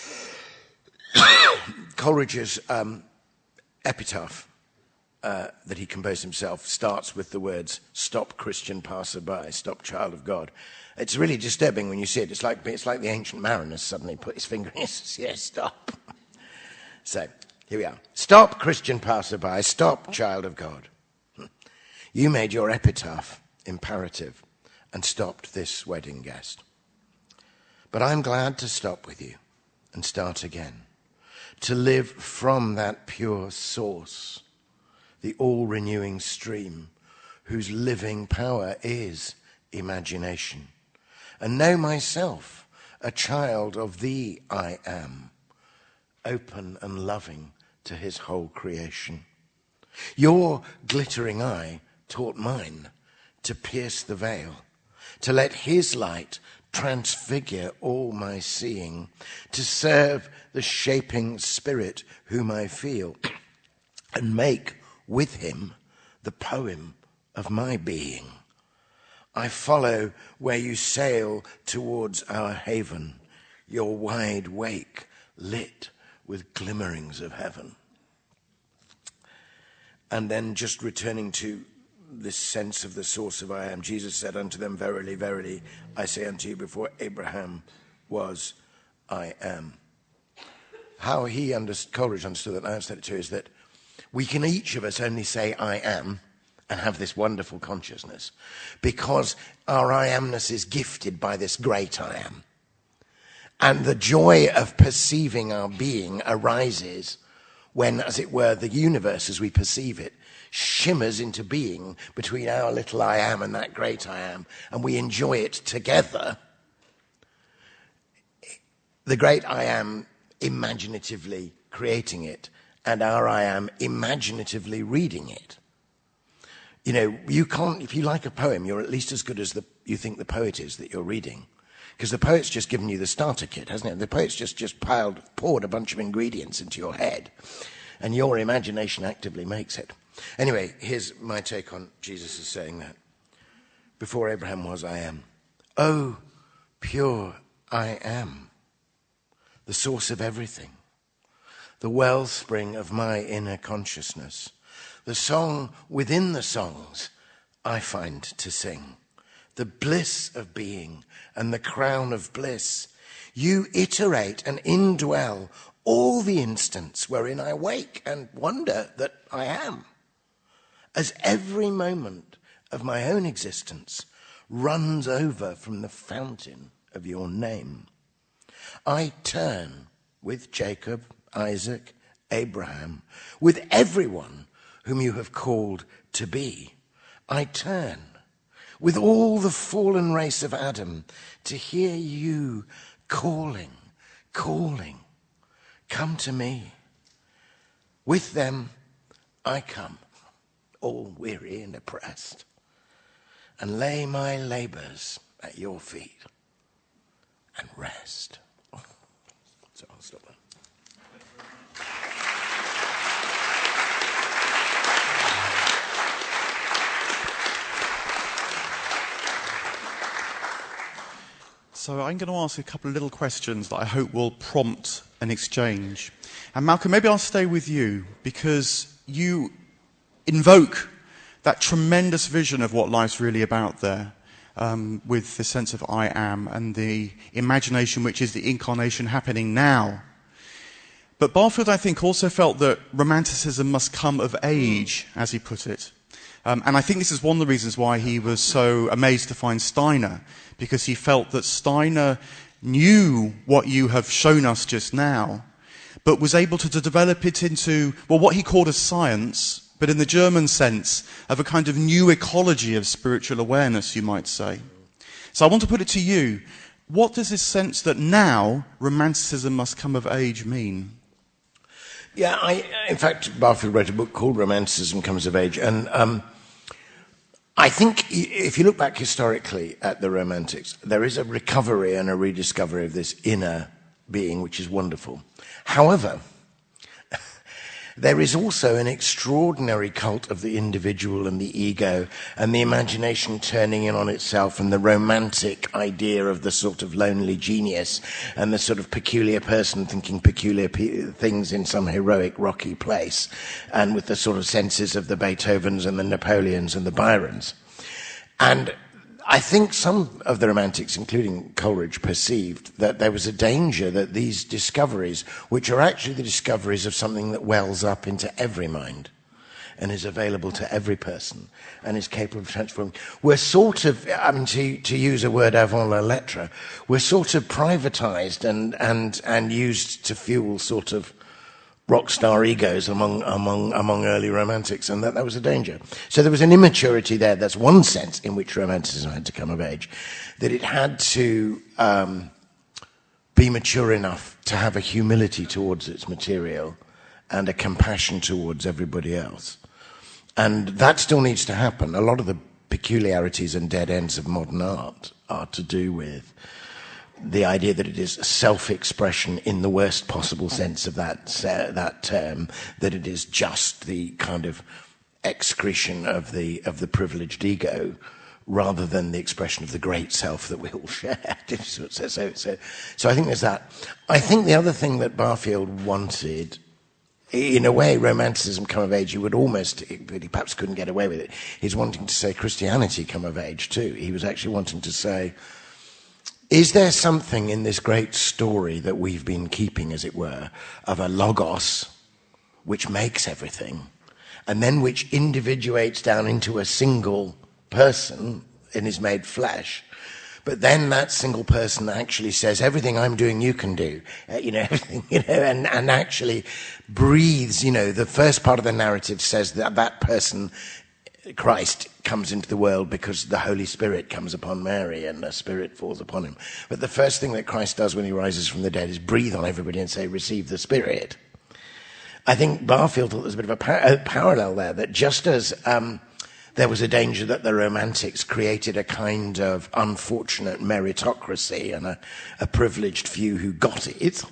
Coleridge's um, epitaph uh, that he composed himself, starts with the words, stop Christian passerby, stop child of God. It's really disturbing when you see it. It's like, it's like the ancient mariner suddenly put his finger in, yes, yes, stop. So, here we are. Stop, Christian passerby. Stop, child of God. You made your epitaph imperative and stopped this wedding guest. But I'm glad to stop with you and start again, to live from that pure source, the all-renewing stream whose living power is imagination, and know myself a child of the I am, open and loving to his whole creation. Your glittering eye taught mine to pierce the veil, to let his light transfigure all my seeing, to serve the shaping spirit whom I feel, and make with him the poem of my being. I follow where you sail towards our haven, your wide wake lit with glimmerings of heaven. And then just returning to this sense of the source of I am, Jesus said unto them, verily, verily, I say unto you, before Abraham was, I am. How he understood, Coleridge understood that, and I understood it too, is that we can each of us only say I am and have this wonderful consciousness because our I amness is gifted by this great I am. And the joy of perceiving our being arises when, as it were, the universe as we perceive it shimmers into being between our little I am and that great I am, and we enjoy it together. The great I am imaginatively creating it, and our I am imaginatively reading it. You know, you can't, if you like a poem, you're at least as good as the, you think the poet is that you're reading. Because the poet's just given you the starter kit, hasn't it? The poet's just, just piled, poured a bunch of ingredients into your head, and your imagination actively makes it. Anyway, here's my take on Jesus is saying that. Before Abraham was, I am. Oh, pure I am, the source of everything, the wellspring of my inner consciousness, the song within the songs I find to sing, the bliss of being and the crown of bliss. You iterate and indwell all the instants wherein I wake and wonder that I am, as every moment of my own existence runs over from the fountain of your name. I turn with Jacob, Isaac, Abraham, with everyone whom you have called to be. I turn with all the fallen race of Adam to hear you calling, calling, come to me. With them I come, all weary and oppressed, and lay my labors at your feet and rest. So I'll stop there. So I'm going to ask a couple of little questions that I hope will prompt an exchange. And Malcolm, maybe I'll stay with you, because you invoke that tremendous vision of what life's really about there, um, with the sense of I am and the imagination which is the incarnation happening now. But Barfield, I think, also felt that romanticism must come of age, as he put it. Um, and I think this is one of the reasons why he was so amazed to find Steiner, because he felt that Steiner knew what you have shown us just now, but was able to, to develop it into, well, what he called a science, but in the German sense of a kind of new ecology of spiritual awareness, you might say. So I want to put it to you, what does this sense that now romanticism must come of age mean? Yeah, I, in fact, Barfield wrote a book called Romanticism Comes of Age, and um, I think if you look back historically at the Romantics, there is a recovery and a rediscovery of this inner being, which is wonderful. However, there is also an extraordinary cult of the individual and the ego and the imagination turning in on itself, and the romantic idea of the sort of lonely genius and the sort of peculiar person thinking peculiar pe- things in some heroic rocky place, and with the sort of senses of the Beethovens and the Napoleons and the Byrons. And I think some of the romantics, including Coleridge, perceived that there was a danger that these discoveries, which are actually the discoveries of something that wells up into every mind and is available to every person and is capable of transforming, were sort of, I mean, to, to use a word avant la lettre, were sort of privatized and, and, and used to fuel sort of rock star egos among among among early romantics, and that, that was a danger. So there was an immaturity there. That's one sense in which romanticism had to come of age, that it had to um, be mature enough to have a humility towards its material and a compassion towards everybody else. And that still needs to happen. A lot of the peculiarities and dead ends of modern art are to do with the idea that it is self-expression in the worst possible sense of that uh, that term, that it is just the kind of excretion of the of the privileged ego, rather than the expression of the great self that we all share. so, so, so, so I think there's that. I think the other thing that Barfield wanted, in a way, romanticism come of age, you would almost, but he perhaps couldn't get away with it, he's wanting to say Christianity come of age too. He was actually wanting to say, is there something in this great story that we've been keeping, as it were, of a logos which makes everything, and then which individuates down into a single person and is made flesh, but then that single person actually says, everything I'm doing you can do, uh, you know, everything, you know, and, and actually breathes, you know, the first part of the narrative says that that person, Christ, comes into the world because the Holy Spirit comes upon Mary and the Spirit falls upon him. But the first thing that Christ does when he rises from the dead is breathe on everybody and say, receive the Spirit. I think Barfield thought there's a bit of a, par- a parallel there, that just as um, there was a danger that the Romantics created a kind of unfortunate meritocracy and a, a privileged few who got it.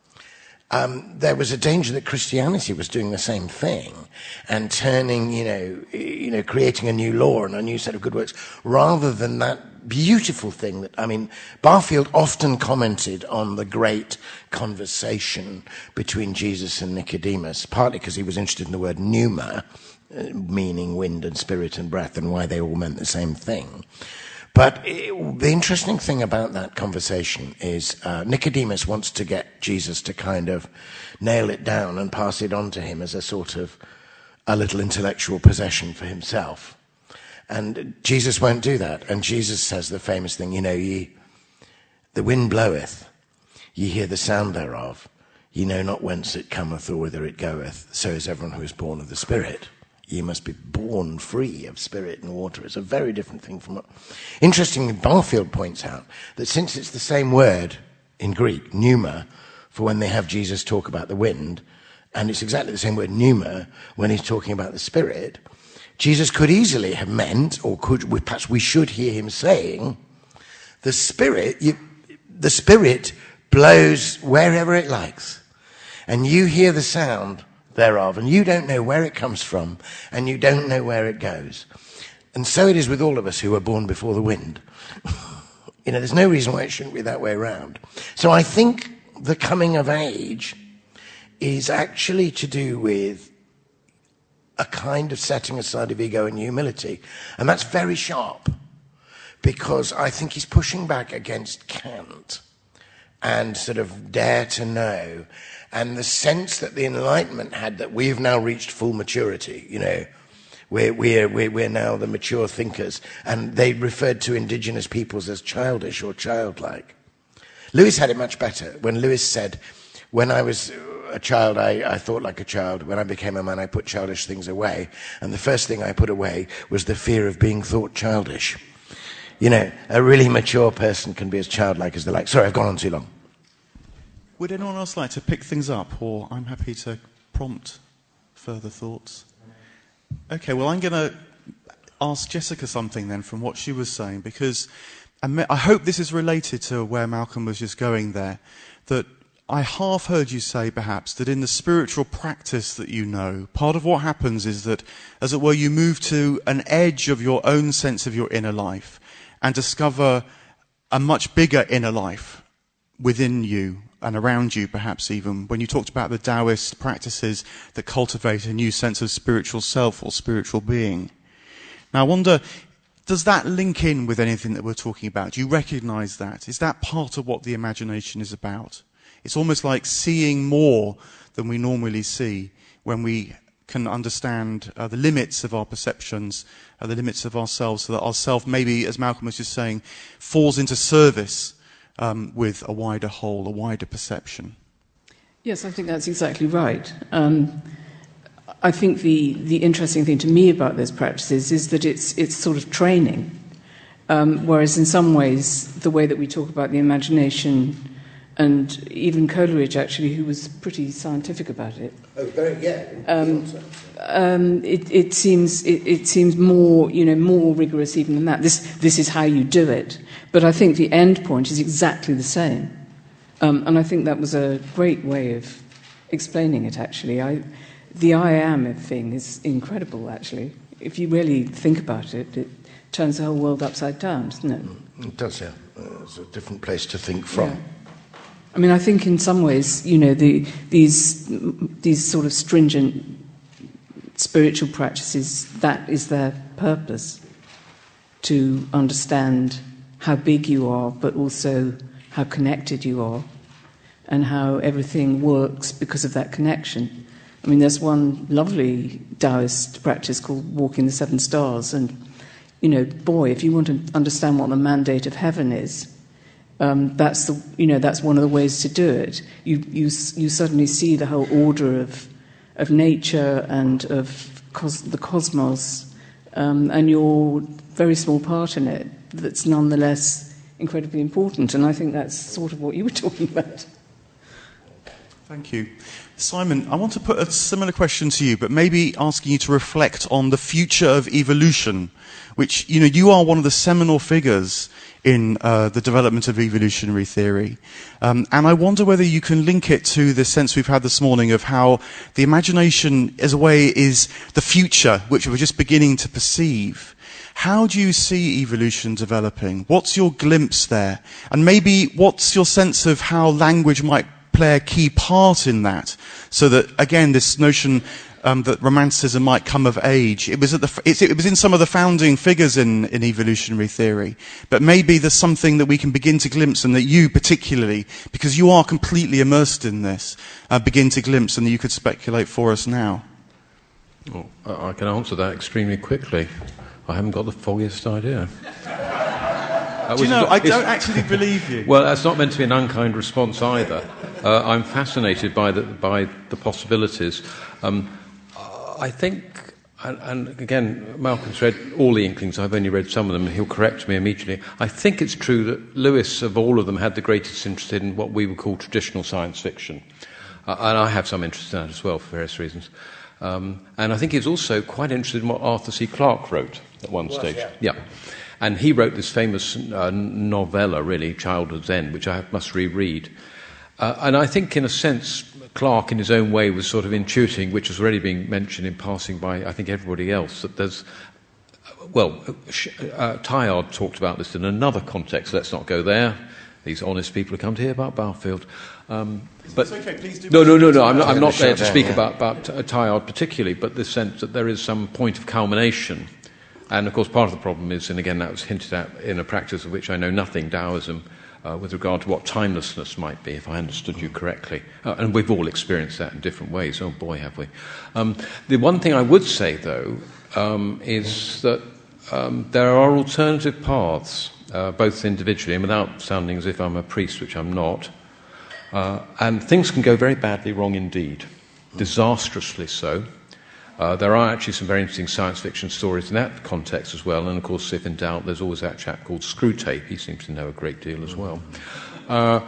Um, there was a danger that Christianity was doing the same thing and turning, you know, you know, creating a new law and a new set of good works, rather than that beautiful thing that, I mean, Barfield often commented on the great conversation between Jesus and Nicodemus, partly because he was interested in the word pneuma, uh, meaning wind and spirit and breath, and why they all meant the same thing. But it, the interesting thing about that conversation is uh, Nicodemus wants to get Jesus to kind of nail it down and pass it on to him as a sort of a little intellectual possession for himself. And Jesus won't do that. And Jesus says the famous thing, you know, ye, the wind bloweth, ye hear the sound thereof, ye know not whence it cometh or whither it goeth, so is everyone who is born of the Spirit. You must be born free of spirit and water. It's a very different thing from what... Interestingly, Barfield points out that since it's the same word in Greek, pneuma, for when they have Jesus talk about the wind, and it's exactly the same word, pneuma, when he's talking about the Spirit, Jesus could easily have meant, or could perhaps we should hear him saying, the Spirit, you, the Spirit blows wherever it likes, and you hear the sound thereof, and you don't know where it comes from, and you don't know where it goes. And so it is with all of us who were born before the wind. You know, there's no reason why it shouldn't be that way around. So I think the coming of age is actually to do with a kind of setting aside of ego and humility. And that's very sharp, because I think he's pushing back against Kant and sort of dare to know, and the sense that the Enlightenment had that we've now reached full maturity, you know, we're, we're, we're, we're now the mature thinkers, and they referred to indigenous peoples as childish or childlike. Lewis had it much better when Lewis said, when I was a child, I, I thought like a child. When I became a man, I put childish things away, and the first thing I put away was the fear of being thought childish. You know, a really mature person can be as childlike as they like. Sorry, I've gone on too long. Would anyone else like to pick things up, or I'm happy to prompt further thoughts? Okay, well, I'm going to ask Jessica something then from what she was saying, because I hope this is related to where Malcolm was just going there, that I half heard you say, perhaps, that in the spiritual practice that you know, part of what happens is that, as it were, you move to an edge of your own sense of your inner life and discover a much bigger inner life within you and around you, perhaps even, when you talked about the Taoist practices that cultivate a new sense of spiritual self or spiritual being. Now, I wonder, does that link in with anything that we're talking about? Do you recognize that? Is that part of what the imagination is about? It's almost like seeing more than we normally see when we can understand uh, the limits of our perceptions, uh, the limits of ourselves, so that our self, maybe, as Malcolm was just saying, falls into service Um, with a wider whole, a wider perception. Yes, I think that's exactly right. Um, I think the, the interesting thing to me about those practices is that it's it's sort of training, um, whereas in some ways the way that we talk about the imagination, and even Coleridge actually, who was pretty scientific about it. Oh, very yeah. Um, um, it, it seems it, it seems more you know more rigorous even than that. This this is how you do it. But I think the end point is exactly the same. Um, and I think that was a great way of explaining it, actually. I, the I am thing is incredible, actually. If you really think about it, it turns the whole world upside down, doesn't it? It does, yeah. Uh, it's a different place to think from. Yeah. I mean, I think in some ways, you know, the, these, these sort of stringent spiritual practices, that is their purpose, to understand how big you are, but also how connected you are, and how everything works because of that connection. I mean, there's one lovely Taoist practice called Walking the Seven Stars, and, you know, boy, if you want to understand what the mandate of heaven is, um, that's the, you know, that's one of the ways to do it. You you you suddenly see the whole order of of nature and of cos- the cosmos, um, and you're a very small part in it. That's nonetheless incredibly important, and I think that's sort of what you were talking about. Thank you. Simon, I want to put a similar question to you, but maybe asking you to reflect on the future of evolution, which, you know, you are one of the seminal figures in uh, the development of evolutionary theory. Um, and I wonder whether you can link it to the sense we've had this morning of how the imagination, as a way, is the future, which we're just beginning to perceive. How do you see evolution developing? What's your glimpse there? And maybe what's your sense of how language might play a key part in that? So that, again, this notion um, that romanticism might come of age, it was, at the, it, it was in some of the founding figures in, in evolutionary theory. But maybe there's something that we can begin to glimpse, and that you particularly, because you are completely immersed in this, uh, begin to glimpse, and that you could speculate for us now. Oh, I can answer that extremely quickly. I haven't got the foggiest idea. Do you know, I don't actually believe you. Well, that's not meant to be an unkind response either. Uh, I'm fascinated by the, by the possibilities. Um, I think, and, and again, Malcolm's read all the Inklings, I've only read some of them, and he'll correct me immediately. I think it's true that Lewis, of all of them, had the greatest interest in what we would call traditional science fiction. Uh, and I have some interest in that as well, for various reasons. Um, and I think he was also quite interested in what Arthur C. Clarke wrote at one was, stage. Yeah. yeah. And he wrote this famous uh, novella, really, Childhood's End, which I must reread. Uh, and I think, in a sense, Clarke, in his own way, was sort of intuiting, which was already being mentioned in passing by, I think, everybody else, that there's... Well, uh, Teilhard talked about this in another context. Let's not go there. These honest people who come to hear about Barfield. Um, but it's okay, please do. No, no, no, no. I'm not, I'm not there to down, speak yeah. about, about uh, Teilhard particularly, but the sense that there is some point of culmination. And, of course, part of the problem is, and again, that was hinted at in a practice of which I know nothing, Taoism, uh, with regard to what timelessness might be, if I understood you correctly. Uh, and we've all experienced that in different ways. Oh, boy, have we. Um, the one thing I would say, though, um, is that um, there are alternative paths, uh, both individually and without sounding as if I'm a priest, which I'm not. Uh, and things can go very badly wrong indeed, disastrously so. Uh, there are actually some very interesting science fiction stories in that context as well, and of course, if in doubt, there's always that chap called Screwtape. He seems to know a great deal as well. Uh,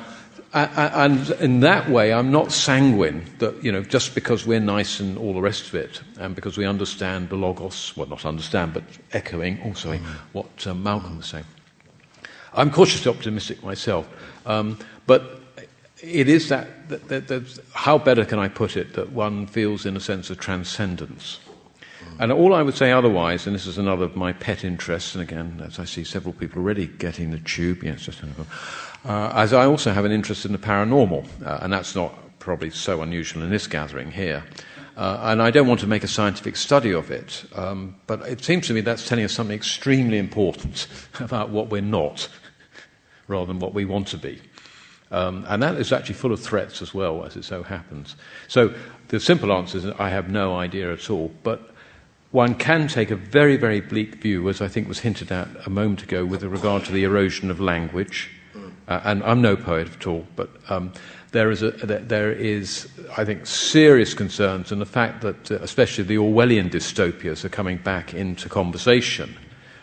and in that way, I'm not sanguine that, you know, just because we're nice and all the rest of it, and because we understand the Logos, well, not understand, but echoing, oh, sorry, what uh, Malcolm was saying. I'm cautiously optimistic myself, um, but it is that, that, that, that, how better can I put it, that one feels in a sense of transcendence. And all I would say otherwise, and this is another of my pet interests, and again, as I see several people already getting the tube, yes, just another, uh, as I also have an interest in the paranormal, uh, and that's not probably so unusual in this gathering here. Uh, and I don't want to make a scientific study of it, um, but it seems to me that's telling us something extremely important about what we're not, rather than what we want to be. Um, and that is actually full of threats as well, as it so happens. So the simple answer is I have no idea at all. But one can take a very, very bleak view, as I think was hinted at a moment ago, with regard to the erosion of language. Uh, and I'm no poet at all, but um, there is, a, there is, I think, serious concerns, and the fact that uh, especially the Orwellian dystopias are coming back into conversation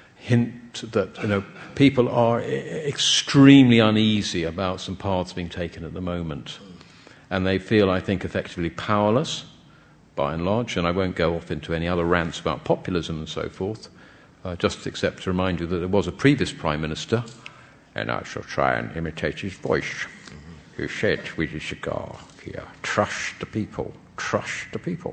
hint that, you know, people are extremely uneasy about some paths being taken at the moment. And they feel, I think, effectively powerless, by and large, and I won't go off into any other rants about populism and so forth, uh, just except to remind you that there was a previous Prime Minister, and I shall try and imitate his voice, who said with his cigar here, trust the people, trust the people.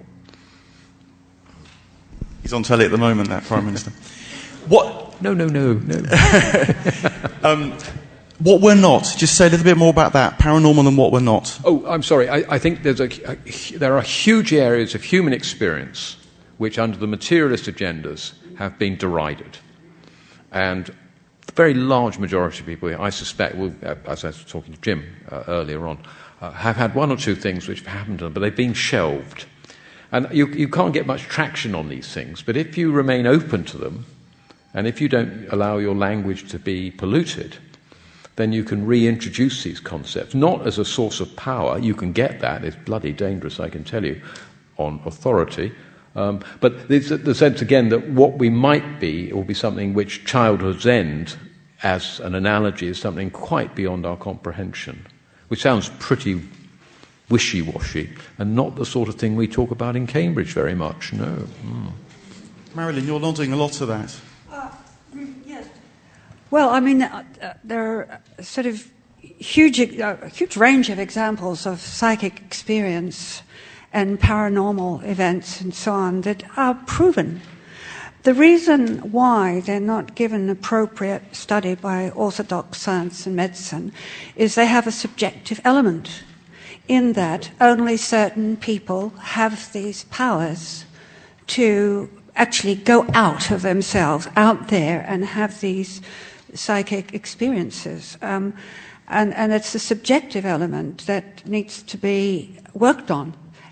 He's on telly at the moment, that Prime Minister. What? No, no, no, no. um, what we're not. Just say a little bit more about that, paranormal and what we're not. Oh, I'm sorry. I, I think there's a, a, there are huge areas of human experience which, under the materialist agendas, have been derided. And the very large majority of people, I suspect, will, as I was talking to Jim uh, earlier on, uh, have had one or two things which have happened to them, but they've been shelved. And you, you can't get much traction on these things, but if you remain open to them, and if you don't allow your language to be polluted, then you can reintroduce these concepts, not as a source of power. You can get that. It's bloody dangerous, I can tell you, on authority. Um, but there's the sense, again, that what we might be will be something which Childhood's End, as an analogy, is something quite beyond our comprehension, which sounds pretty wishy-washy, and not the sort of thing we talk about in Cambridge very much, no. Mm. Marilyn, you're nodding a lot to that. Uh, yes. Well, I mean, uh, uh, there are sort of huge, uh, huge range of examples of psychic experience and paranormal events and so on that are proven. The reason why they're not given appropriate study by orthodox science and medicine is they have a subjective element, in that only certain people have these powers to actually go out of themselves, out there, and have these psychic experiences. Um, and, and it's the subjective element that needs to be worked on,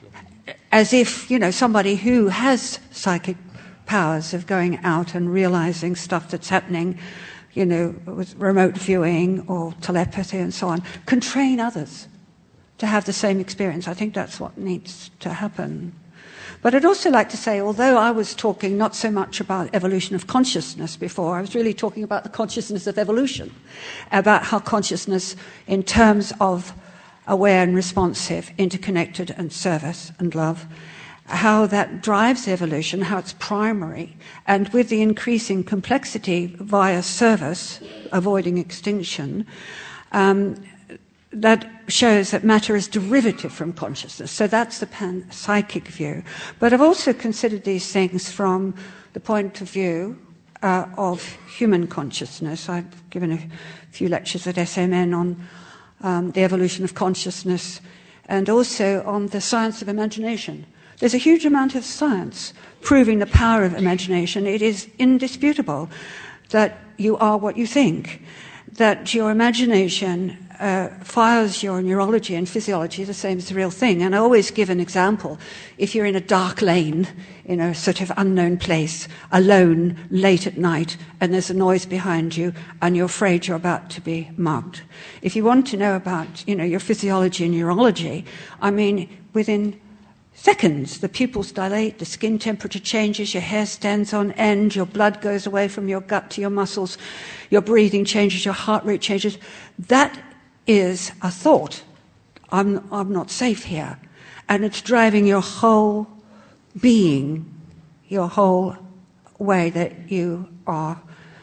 as if, you know, somebody who has psychic powers of going out and realizing stuff that's happening, you know, with remote viewing or telepathy and so on, can train others to have the same experience. I think that's what needs to happen. But I'd also like to say, although I was talking not so much about evolution of consciousness before, I was really talking about the consciousness of evolution, about how consciousness, in terms of aware and responsive, interconnected and service and love, how that drives evolution, how it's primary, and with the increasing complexity via service, avoiding extinction, um, that shows that matter is derivative from consciousness. So that's the panpsychic view. But I've also considered these things from the point of view uh, of human consciousness. I've given a few lectures at S M N on um, the evolution of consciousness and also on the science of imagination. There's a huge amount of science proving the power of imagination. It is indisputable that you are what you think, that your imagination uh, fires your neurology and physiology the same as the real thing. And I always give an example. If you're in a dark lane, in a sort of unknown place, alone, late at night, and there's a noise behind you, and you're afraid you're about to be mugged. If you want to know about, you know, your physiology and neurology, I mean, within seconds, the pupils dilate, the skin temperature changes, your hair stands on end, your blood goes away from your gut to your muscles, your breathing changes, your heart rate changes. That is a thought. I'm, I'm not safe here. And it's driving your whole being, your whole way that you are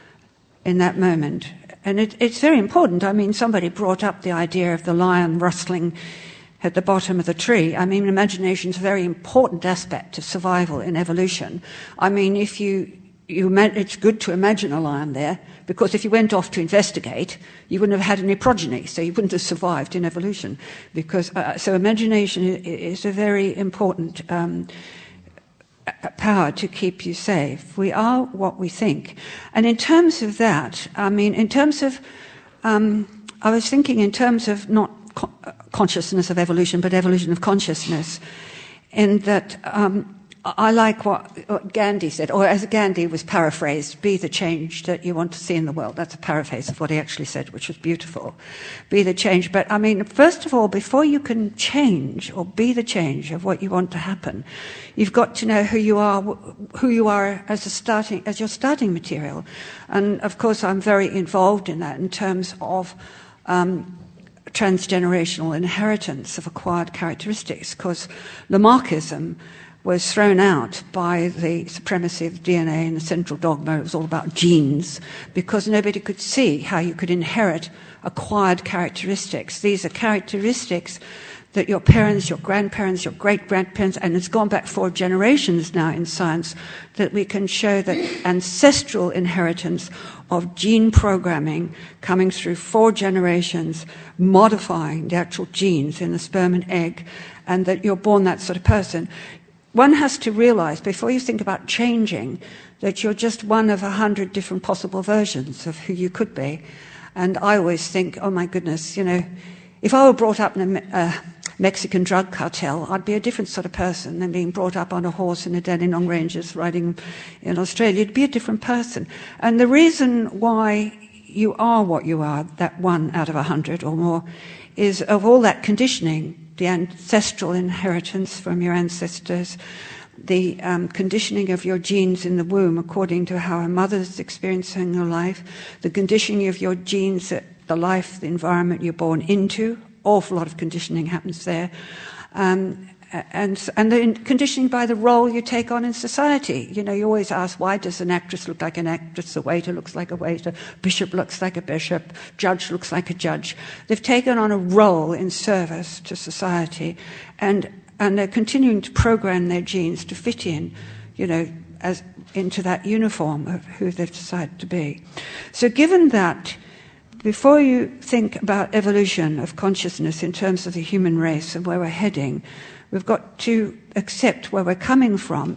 in that moment. And it, it's very important. I mean, somebody brought up the idea of the lion rustling at the bottom of the tree. I mean, imagination is a very important aspect of survival in evolution. I mean, if you, you it's good to imagine a lion there, because if you went off to investigate, you wouldn't have had any progeny, so you wouldn't have survived in evolution. Because uh, so imagination is a very important um, power to keep you safe. We are what we think. And in terms of that, I mean, in terms of, um, I was thinking in terms of not consciousness of evolution, but evolution of consciousness, in that um, I like what, what Gandhi said, or as Gandhi was paraphrased, be the change that you want to see in the world. That's a paraphrase of what he actually said, which was beautiful. Be the change. But I mean, first of all, before you can change or be the change of what you want to happen, you've got to know who you are, who you are as a starting, as your starting material. And of course, I'm very involved in that in terms of um, transgenerational inheritance of acquired characteristics, because Lamarckism was thrown out by the supremacy of D N A and the central dogma. It was all about genes, because nobody could see how you could inherit acquired characteristics. These are characteristics that your parents, your grandparents, your great-grandparents, and it's gone back four generations now in science, that we can show that ancestral inheritance of gene programming coming through four generations, modifying the actual genes in the sperm and egg, and that you're born that sort of person. One has to realize, before you think about changing, that you're just one of a hundred different possible versions of who you could be. And I always think, oh my goodness, you know, if I were brought up in a uh, Mexican drug cartel, I'd be a different sort of person than being brought up on a horse in the Dandenong Ranges riding in Australia. You'd be a different person. And the reason why you are what you are, that one out of a hundred or more, is of all that conditioning, the ancestral inheritance from your ancestors, the um, conditioning of your genes in the womb according to how a mother's experiencing your life, the conditioning of your genes at the life, the environment you're born into, awful lot of conditioning happens there. Um, And, and the conditioning by the role you take on in society. You know, you always ask, why does an actress look like an actress? A waiter looks like a waiter. Bishop looks like a bishop. Judge looks like a judge. They've taken on a role in service to society, and and they're continuing to program their genes to fit in, you know, as into that uniform of who they've decided to be. So given that, before you think about evolution of consciousness in terms of the human race and where we're heading, we've got to accept where we're coming from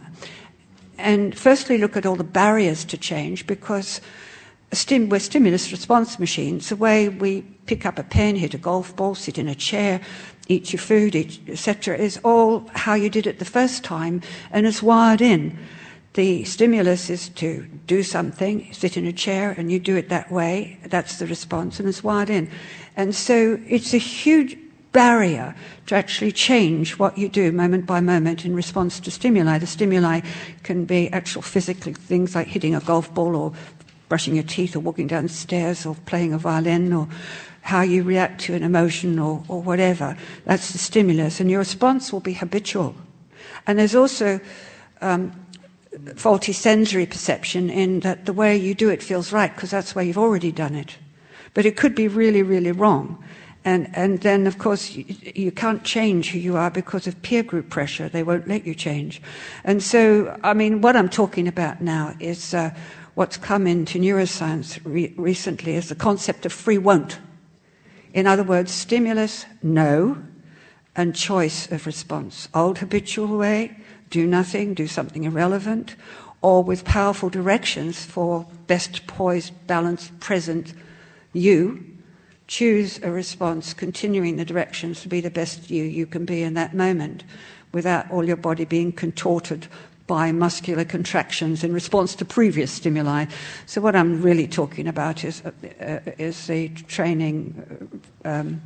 and firstly look at all the barriers to change, because stim- we're stimulus response machines. The way we pick up a pen, hit a golf ball, sit in a chair, eat your food, et cetera, is all how you did it the first time, and it's wired in. The stimulus is to do something, sit in a chair, and you do it that way. That's the response, and it's wired in. And so it's a huge barrier to actually change what you do moment by moment in response to stimuli. The stimuli can be actual physical things like hitting a golf ball or brushing your teeth or walking downstairs or playing a violin, or how you react to an emotion or, or whatever. That's the stimulus, and your response will be habitual. And there's also um, faulty sensory perception in that the way you do it feels right because that's where you've already done it. But it could be really, really wrong. And and then, of course, you, you can't change who you are because of peer group pressure. They won't let you change. And so, I mean, what I'm talking about now is uh, what's come into neuroscience re- recently is the concept of free won't. In other words, stimulus, no, and choice of response. Old habitual way, do nothing, do something irrelevant, or with powerful directions for best poised, balanced, present you. Choose a response, continuing the directions to be the best you you can be in that moment, without all your body being contorted by muscular contractions in response to previous stimuli. So what I'm really talking about is uh, is the training um,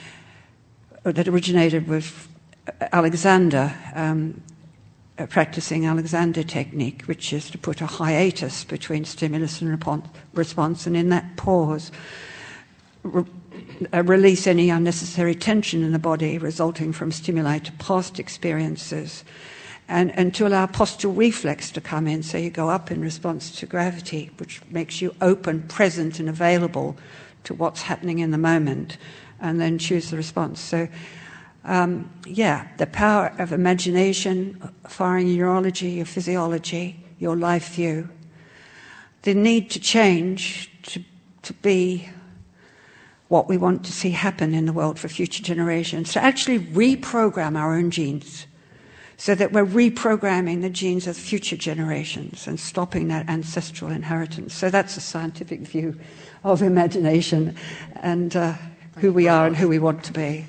that originated with Alexander, um, uh, practicing Alexander technique, which is to put a hiatus between stimulus and repon- response, and in that pause, Re- uh, release any unnecessary tension in the body resulting from stimuli to past experiences, and, and to allow postural reflex to come in, so you go up in response to gravity, which makes you open, present and available to what's happening in the moment, and then choose the response. So, um, yeah, the power of imagination, firing your neurology, your physiology, your life view, the need to change, to, to be what we want to see happen in the world for future generations, to actually reprogram our own genes so that we're reprogramming the genes of future generations and stopping that ancestral inheritance. So that's a scientific view of imagination and uh, who we are and who we want to be.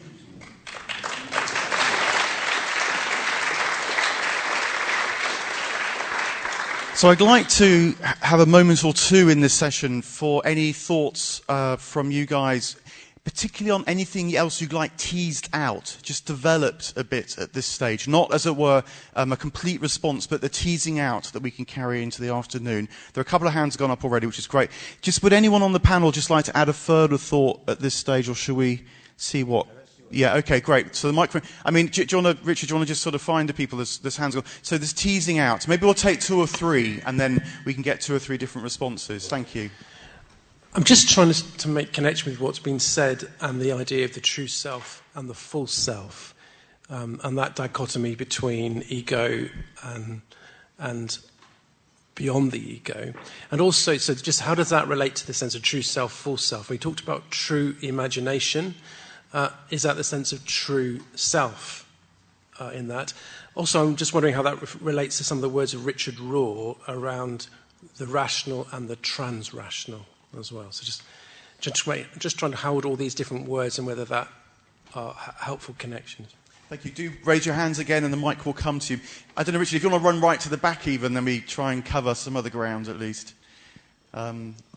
So I'd like to have a moment or two in this session for any thoughts uh, from you guys, particularly on anything else you'd like teased out, just developed a bit at this stage. Not, as it were, um, a complete response, but the teasing out that we can carry into the afternoon. There are a couple of hands gone up already, which is great. Just would anyone on the panel just like to add a further thought at this stage, or should we see what... Yeah, okay, great. So the microphone, I mean, do, do you want to, Richard, do you want to just sort of find the people, there's, there's hands gone. So there's teasing out. Maybe we'll take two or three, and then we can get two or three different responses. Thank you. I'm just trying to, to make connection with what's been said and the idea of the true self and the false self, um, and that dichotomy between ego and, and beyond the ego. And also, so just how does that relate to the sense of true self, false self? We talked about true imagination. Uh, is that the sense of true self uh, in that? Also, I'm just wondering how that re- relates to some of the words of Richard Rohr around the rational and the trans-rational as well. So just, just, wait, just trying to hold all these different words and whether that are h- helpful connections. Thank you. Do raise your hands again and the mic will come to you. I don't know, Richard, if you want to run right to the back even, then we try and cover some other ground at least. Um,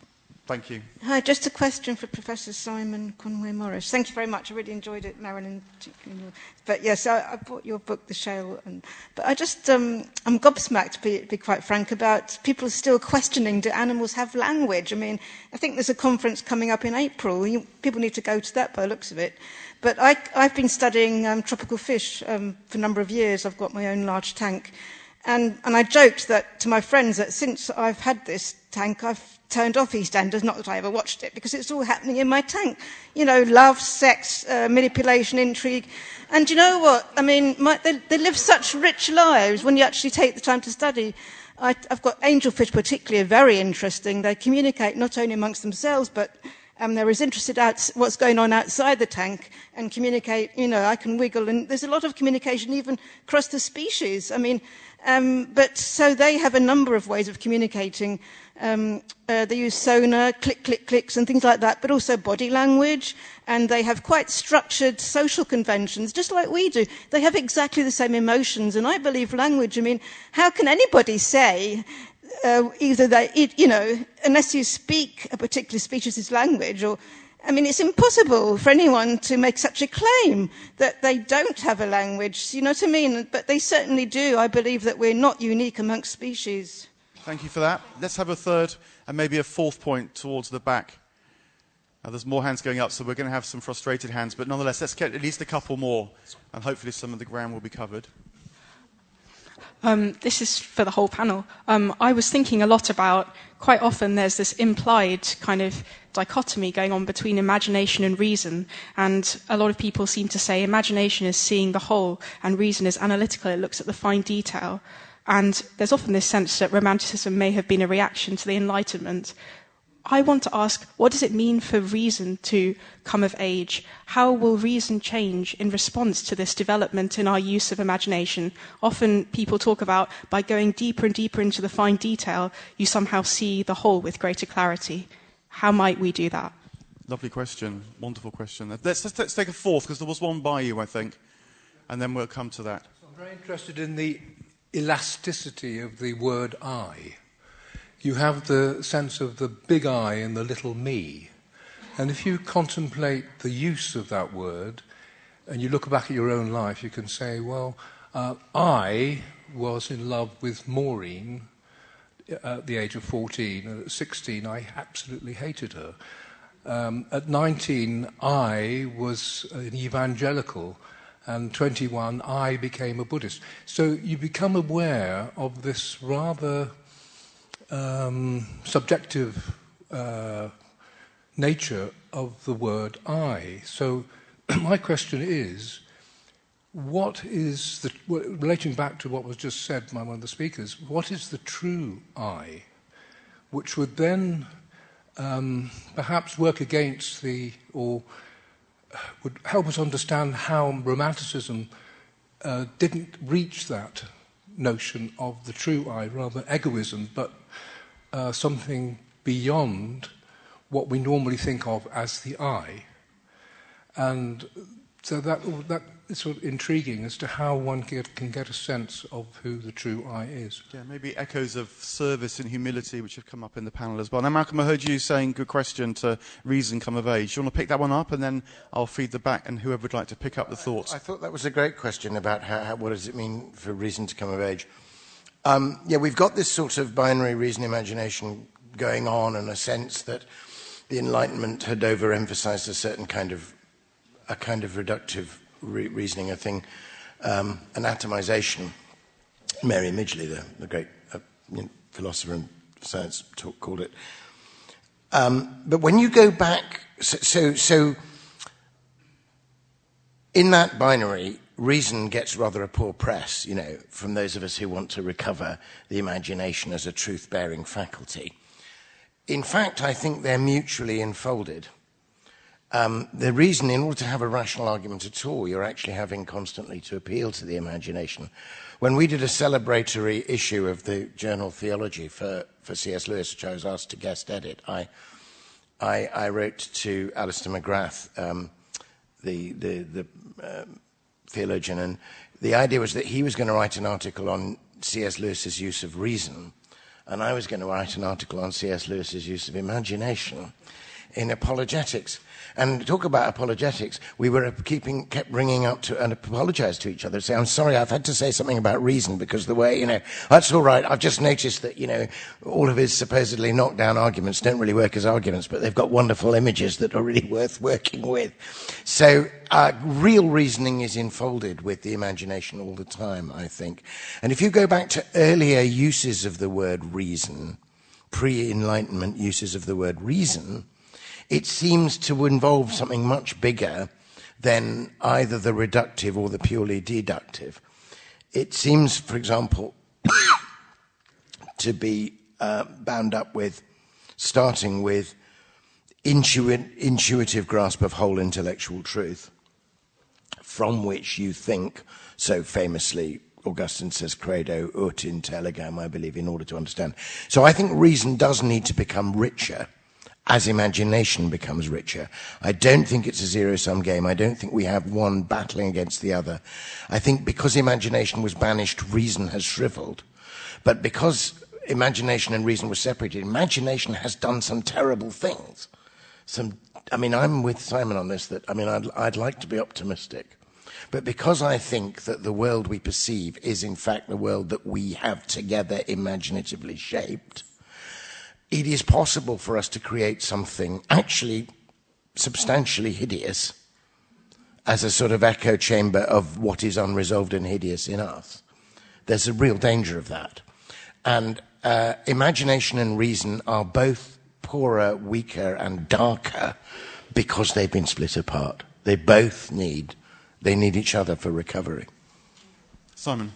Thank you. Hi, just a question for Professor Simon Conway-Morris. Thank you very much. I really enjoyed it, Marilyn. But yes, I, I bought your book, The Shale. And, but I just, um, I'm gobsmacked, to be, be quite frank, about people still questioning, do animals have language? I mean, I think there's a conference coming up in April. You, people need to go to that by the looks of it. But I, I've been studying um, tropical fish um, for a number of years. I've got my own large tank. And, and I joked that to my friends that since I've had this tank, I've turned off EastEnders, not that I ever watched it, because it's all happening in my tank. You know, love, sex, uh, manipulation, intrigue. And you know what? I mean, my, they, they live such rich lives when you actually take the time to study. I, I've got angelfish particularly, are very interesting. They communicate not only amongst themselves, but um, they're as interested out what's going on outside the tank and communicate. You know, I can wiggle, and there's a lot of communication even across the species. I mean, um, but so they have a number of ways of communicating. Um, uh, they use sonar, click, click, clicks, and things like that, but also body language, and they have quite structured social conventions, just like we do. They have exactly the same emotions, and I believe language. I mean, how can anybody say uh, either they, you know, unless you speak a particular species' language, or, I mean, it's impossible for anyone to make such a claim that they don't have a language. You know what I mean? But they certainly do. I believe that we're not unique amongst species. Thank you for that. Let's have a third and maybe a fourth point towards the back. Uh, there's more hands going up, so we're going to have some frustrated hands, but nonetheless, let's get at least a couple more, and hopefully some of the ground will be covered. Um, this is for the whole panel. Um, I was thinking a lot about, quite often there's this implied kind of dichotomy going on between imagination and reason, and a lot of people seem to say imagination is seeing the whole and reason is analytical, it looks at the fine detail. And there's often this sense that romanticism may have been a reaction to the Enlightenment. I want to ask, what does it mean for reason to come of age? How will reason change in response to this development in our use of imagination? Often people talk about by going deeper and deeper into the fine detail, you somehow see the whole with greater clarity. How might we do that? Lovely question. Wonderful question. Let's, let's, let's take a fourth, because there was one by you, I think, and then we'll come to that. So I'm very interested in the elasticity of the word I. You have the sense of the big I and the little me. And if you contemplate the use of that word and you look back at your own life, you can say, well, uh, I was in love with Maureen at the age of fourteen, and at sixteen I absolutely hated her. Um, at nineteen I was an evangelical, and twenty-one, I became a Buddhist. So you become aware of this rather um, subjective uh, nature of the word I. So my question is, what is the, relating back to what was just said by one of the speakers, what is the true I, which would then um, perhaps work against the, or would help us understand how Romanticism uh, didn't reach that notion of the true I, rather egoism, but uh, something beyond what we normally think of as the I. And so that that is sort of intriguing as to how one get, can get a sense of who the true I is. Yeah, maybe echoes of service and humility, which have come up in the panel as well. Now, Malcolm, I heard you saying, good question, to reason come of age. Do you want to pick that one up, and then I'll feed the back, and whoever would like to pick up the thoughts. I, I thought that was a great question about how, how, what does it mean for reason to come of age. Um, yeah, we've got this sort of binary reason-imagination going on, and a sense that the Enlightenment had overemphasized a certain kind of, a kind of reductive re- reasoning, a thing, um, an atomization. Mary Midgley, the, the great uh, you know, philosopher and science talk, called it. Um, but when you go back, so, so, so in that binary, reason gets rather a poor press, you know, from those of us who want to recover the imagination as a truth-bearing faculty. In fact, I think they're mutually enfolded. Um, the reason, in order to have a rational argument at all, you're actually having constantly to appeal to the imagination. When we did a celebratory issue of the journal Theology for, for C S Lewis, which I was asked to guest edit, I, I, I wrote to Alistair McGrath, um, the, the, the uh, theologian, and the idea was that he was going to write an article on C S Lewis's use of reason, and I was going to write an article on C S Lewis's use of imagination in apologetics. And talk about apologetics, we were keeping, kept bringing up to and apologise to each other, say, I'm sorry, I've had to say something about reason because the way, you know, that's all right. I've just noticed that, you know, all of his supposedly knockdown arguments don't really work as arguments, but they've got wonderful images that are really worth working with. So uh, real reasoning is enfolded with the imagination all the time, I think. And if you go back to earlier uses of the word reason, pre-Enlightenment uses of the word reason, it seems to involve something much bigger than either the reductive or the purely deductive. It seems, for example, to be uh, bound up with starting with intuit, intuitive grasp of whole intellectual truth, from which you think, so famously, Augustine says, credo ut intelligam, I believe, in order to understand. So I think reason does need to become richer as imagination becomes richer. I don't think it's a zero-sum game. I don't think we have one battling against the other. I think because imagination was banished, reason has shriveled. But because imagination and reason were separated, imagination has done some terrible things. Some, I mean, I'm with Simon on this, that, I mean, I'd, I'd like to be optimistic. But because I think that the world we perceive is, in fact, the world that we have together imaginatively shaped, it is possible for us to create something actually substantially hideous as a sort of echo chamber of what is unresolved and hideous in us. There's a real danger of that. And uh, imagination and reason are both poorer, weaker, and darker because they've been split apart. They both need, they need each other for recovery. Simon.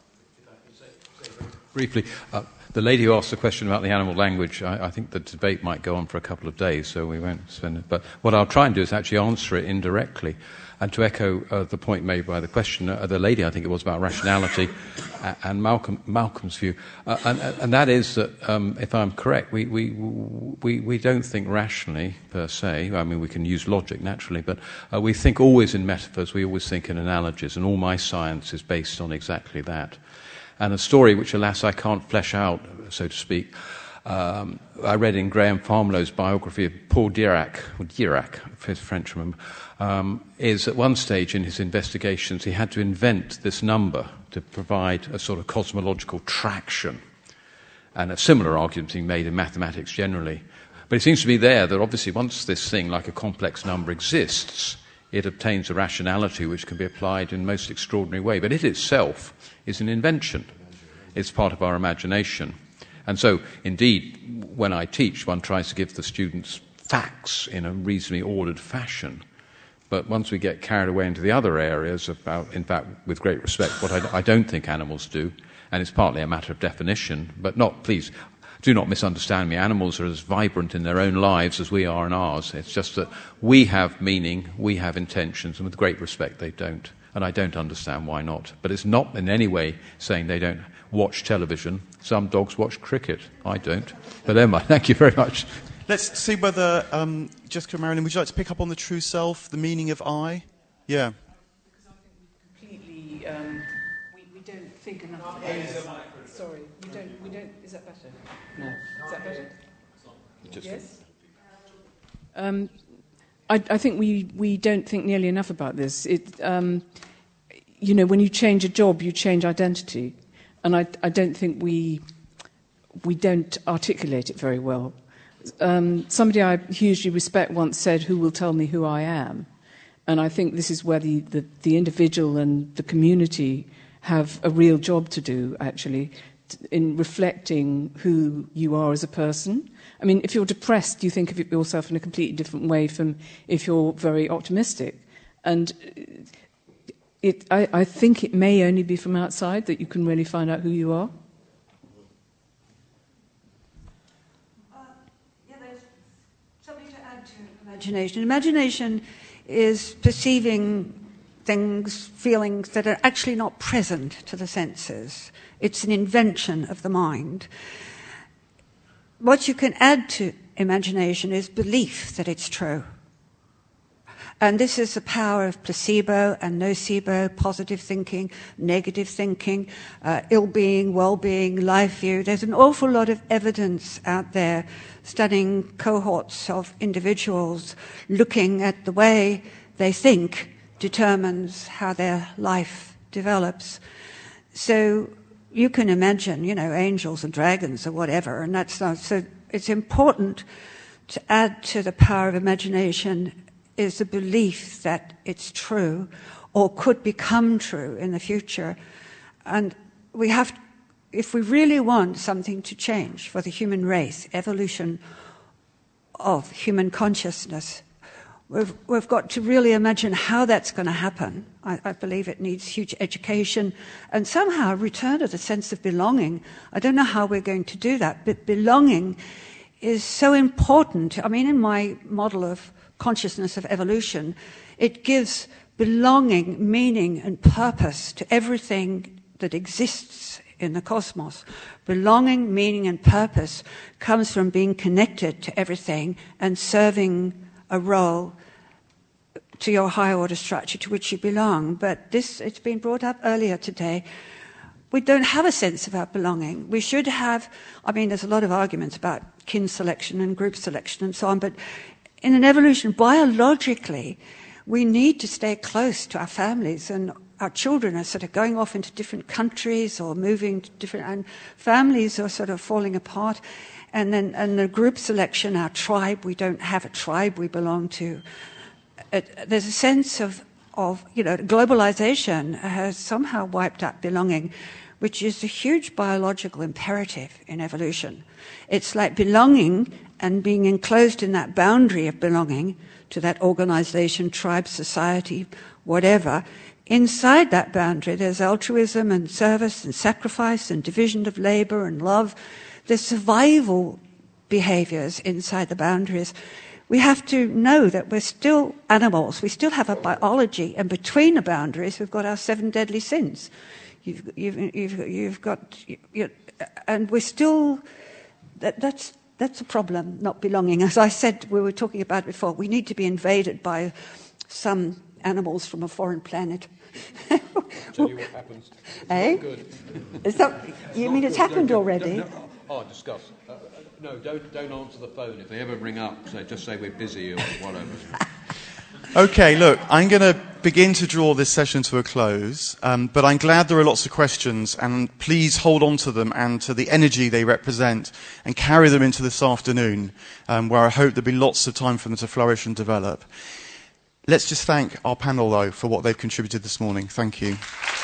Briefly, uh, the lady who asked the question about the animal language, I, I think the debate might go on for a couple of days, so we won't spend it. But what I'll try and do is actually answer it indirectly. And to echo uh, the point made by the questioner, uh, the lady, I think it was, about rationality, uh, and Malcolm, Malcolm's view. Uh, and, and that is that, um, if I'm correct, we, we, we, we don't think rationally, per se. I mean, we can use logic, naturally, but uh, we think always in metaphors, we always think in analogies, and all my science is based on exactly that. And a story which, alas, I can't flesh out, so to speak, um, I read in Graham Farmlow's biography of Paul Dirac, or Dirac, if he's French, remember, um, is at one stage in his investigations he had to invent this number to provide a sort of cosmological traction. And a similar argument being made in mathematics generally. But it seems to be there that obviously once this thing, like a complex number, exists, it obtains a rationality which can be applied in most extraordinary way. But it itself is an invention. It's part of our imagination. And so, indeed, when I teach, one tries to give the students facts in a reasonably ordered fashion. But once we get carried away into the other areas about, in fact, with great respect, what I, I don't think animals do, and it's partly a matter of definition, but not, please, do not misunderstand me. Animals are as vibrant in their own lives as we are in ours. It's just that we have meaning, we have intentions, and with great respect, they don't. And I don't understand why not. But it's not in any way saying they don't watch television. Some dogs watch cricket. I don't. But never mind. Thank you very much. Let's see whether, um, Jessica and Marilyn, would you like to pick up on the true self, the meaning of I? Yeah. Because I think we completely, um, we, we don't think enough. Oh, sorry, we don't, we don't, is that better? No. Is that better? Yes? Um, I, I think we, we don't think nearly enough about this. It, um, you know, when you change a job, you change identity. And I, I don't think we, we don't articulate it very well. Um, somebody I hugely respect once said, "Who will tell me who I am?" And I think this is where the, the, the individual and the community have a real job to do, actually, in reflecting who you are as a person. I mean, if you're depressed, you think of yourself in a completely different way from if you're very optimistic. And it, I, I think it may only be from outside that you can really find out who you are. Imagination. Imagination is perceiving things, feelings that are actually not present to the senses. It's an invention of the mind. What you can add to imagination is belief that it's true. And this is the power of placebo and nocebo, positive thinking, negative thinking, uh, ill-being, well-being, life view. There's an awful lot of evidence out there studying cohorts of individuals, looking at the way they think determines how their life develops. So you can imagine, you know, angels and dragons or whatever, and that's not, so it's important to add to the power of imagination is the belief that it's true or could become true in the future. And we have, if we really want something to change for the human race, evolution of human consciousness, we've, we've got to really imagine how that's going to happen. I, I believe it needs huge education and somehow a return to the sense of belonging. I don't know how we're going to do that, but belonging is so important. I mean, in my model of consciousness of evolution, it gives belonging, meaning, and purpose to everything that exists in the cosmos. Belonging, meaning, and purpose comes from being connected to everything and serving a role to your higher order structure to which you belong. But this, it's been brought up earlier today, we don't have a sense of our belonging. We should have, I mean, there's a lot of arguments about kin selection and group selection and so on, but in an evolution, biologically, we need to stay close to our families, and our children are sort of going off into different countries or moving to different, and families are sort of falling apart. And then and the group selection, our tribe, we don't have a tribe we belong to. It, there's a sense of, of, you know, globalization has somehow wiped out belonging, which is a huge biological imperative in evolution. It's like belonging and being enclosed in that boundary of belonging to that organization, tribe, society, whatever. Inside that boundary, there's altruism and service and sacrifice and division of labor and love. There's survival behaviors inside the boundaries. We have to know that we're still animals. We still have a biology, and between the boundaries, we've got our seven deadly sins. You've, you've, you've, you've got, you, and we're still, that, that's, that's a problem, not belonging. As I said, we were talking about before, we need to be invaded by some animals from a foreign planet. Tell you what happens. It's eh? not good. Is that, it's you mean it's good. happened no, already? No, no. Oh, discuss. Uh, no, don't don't answer the phone. If they ever ring up, so just say we're busy or whatever. Okay, look, I'm going to begin to draw this session to a close, um, but I'm glad there are lots of questions, and please hold on to them and to the energy they represent and carry them into this afternoon, um, where I hope there'll be lots of time for them to flourish and develop. Let's just thank our panel, though, for what they've contributed this morning. Thank you.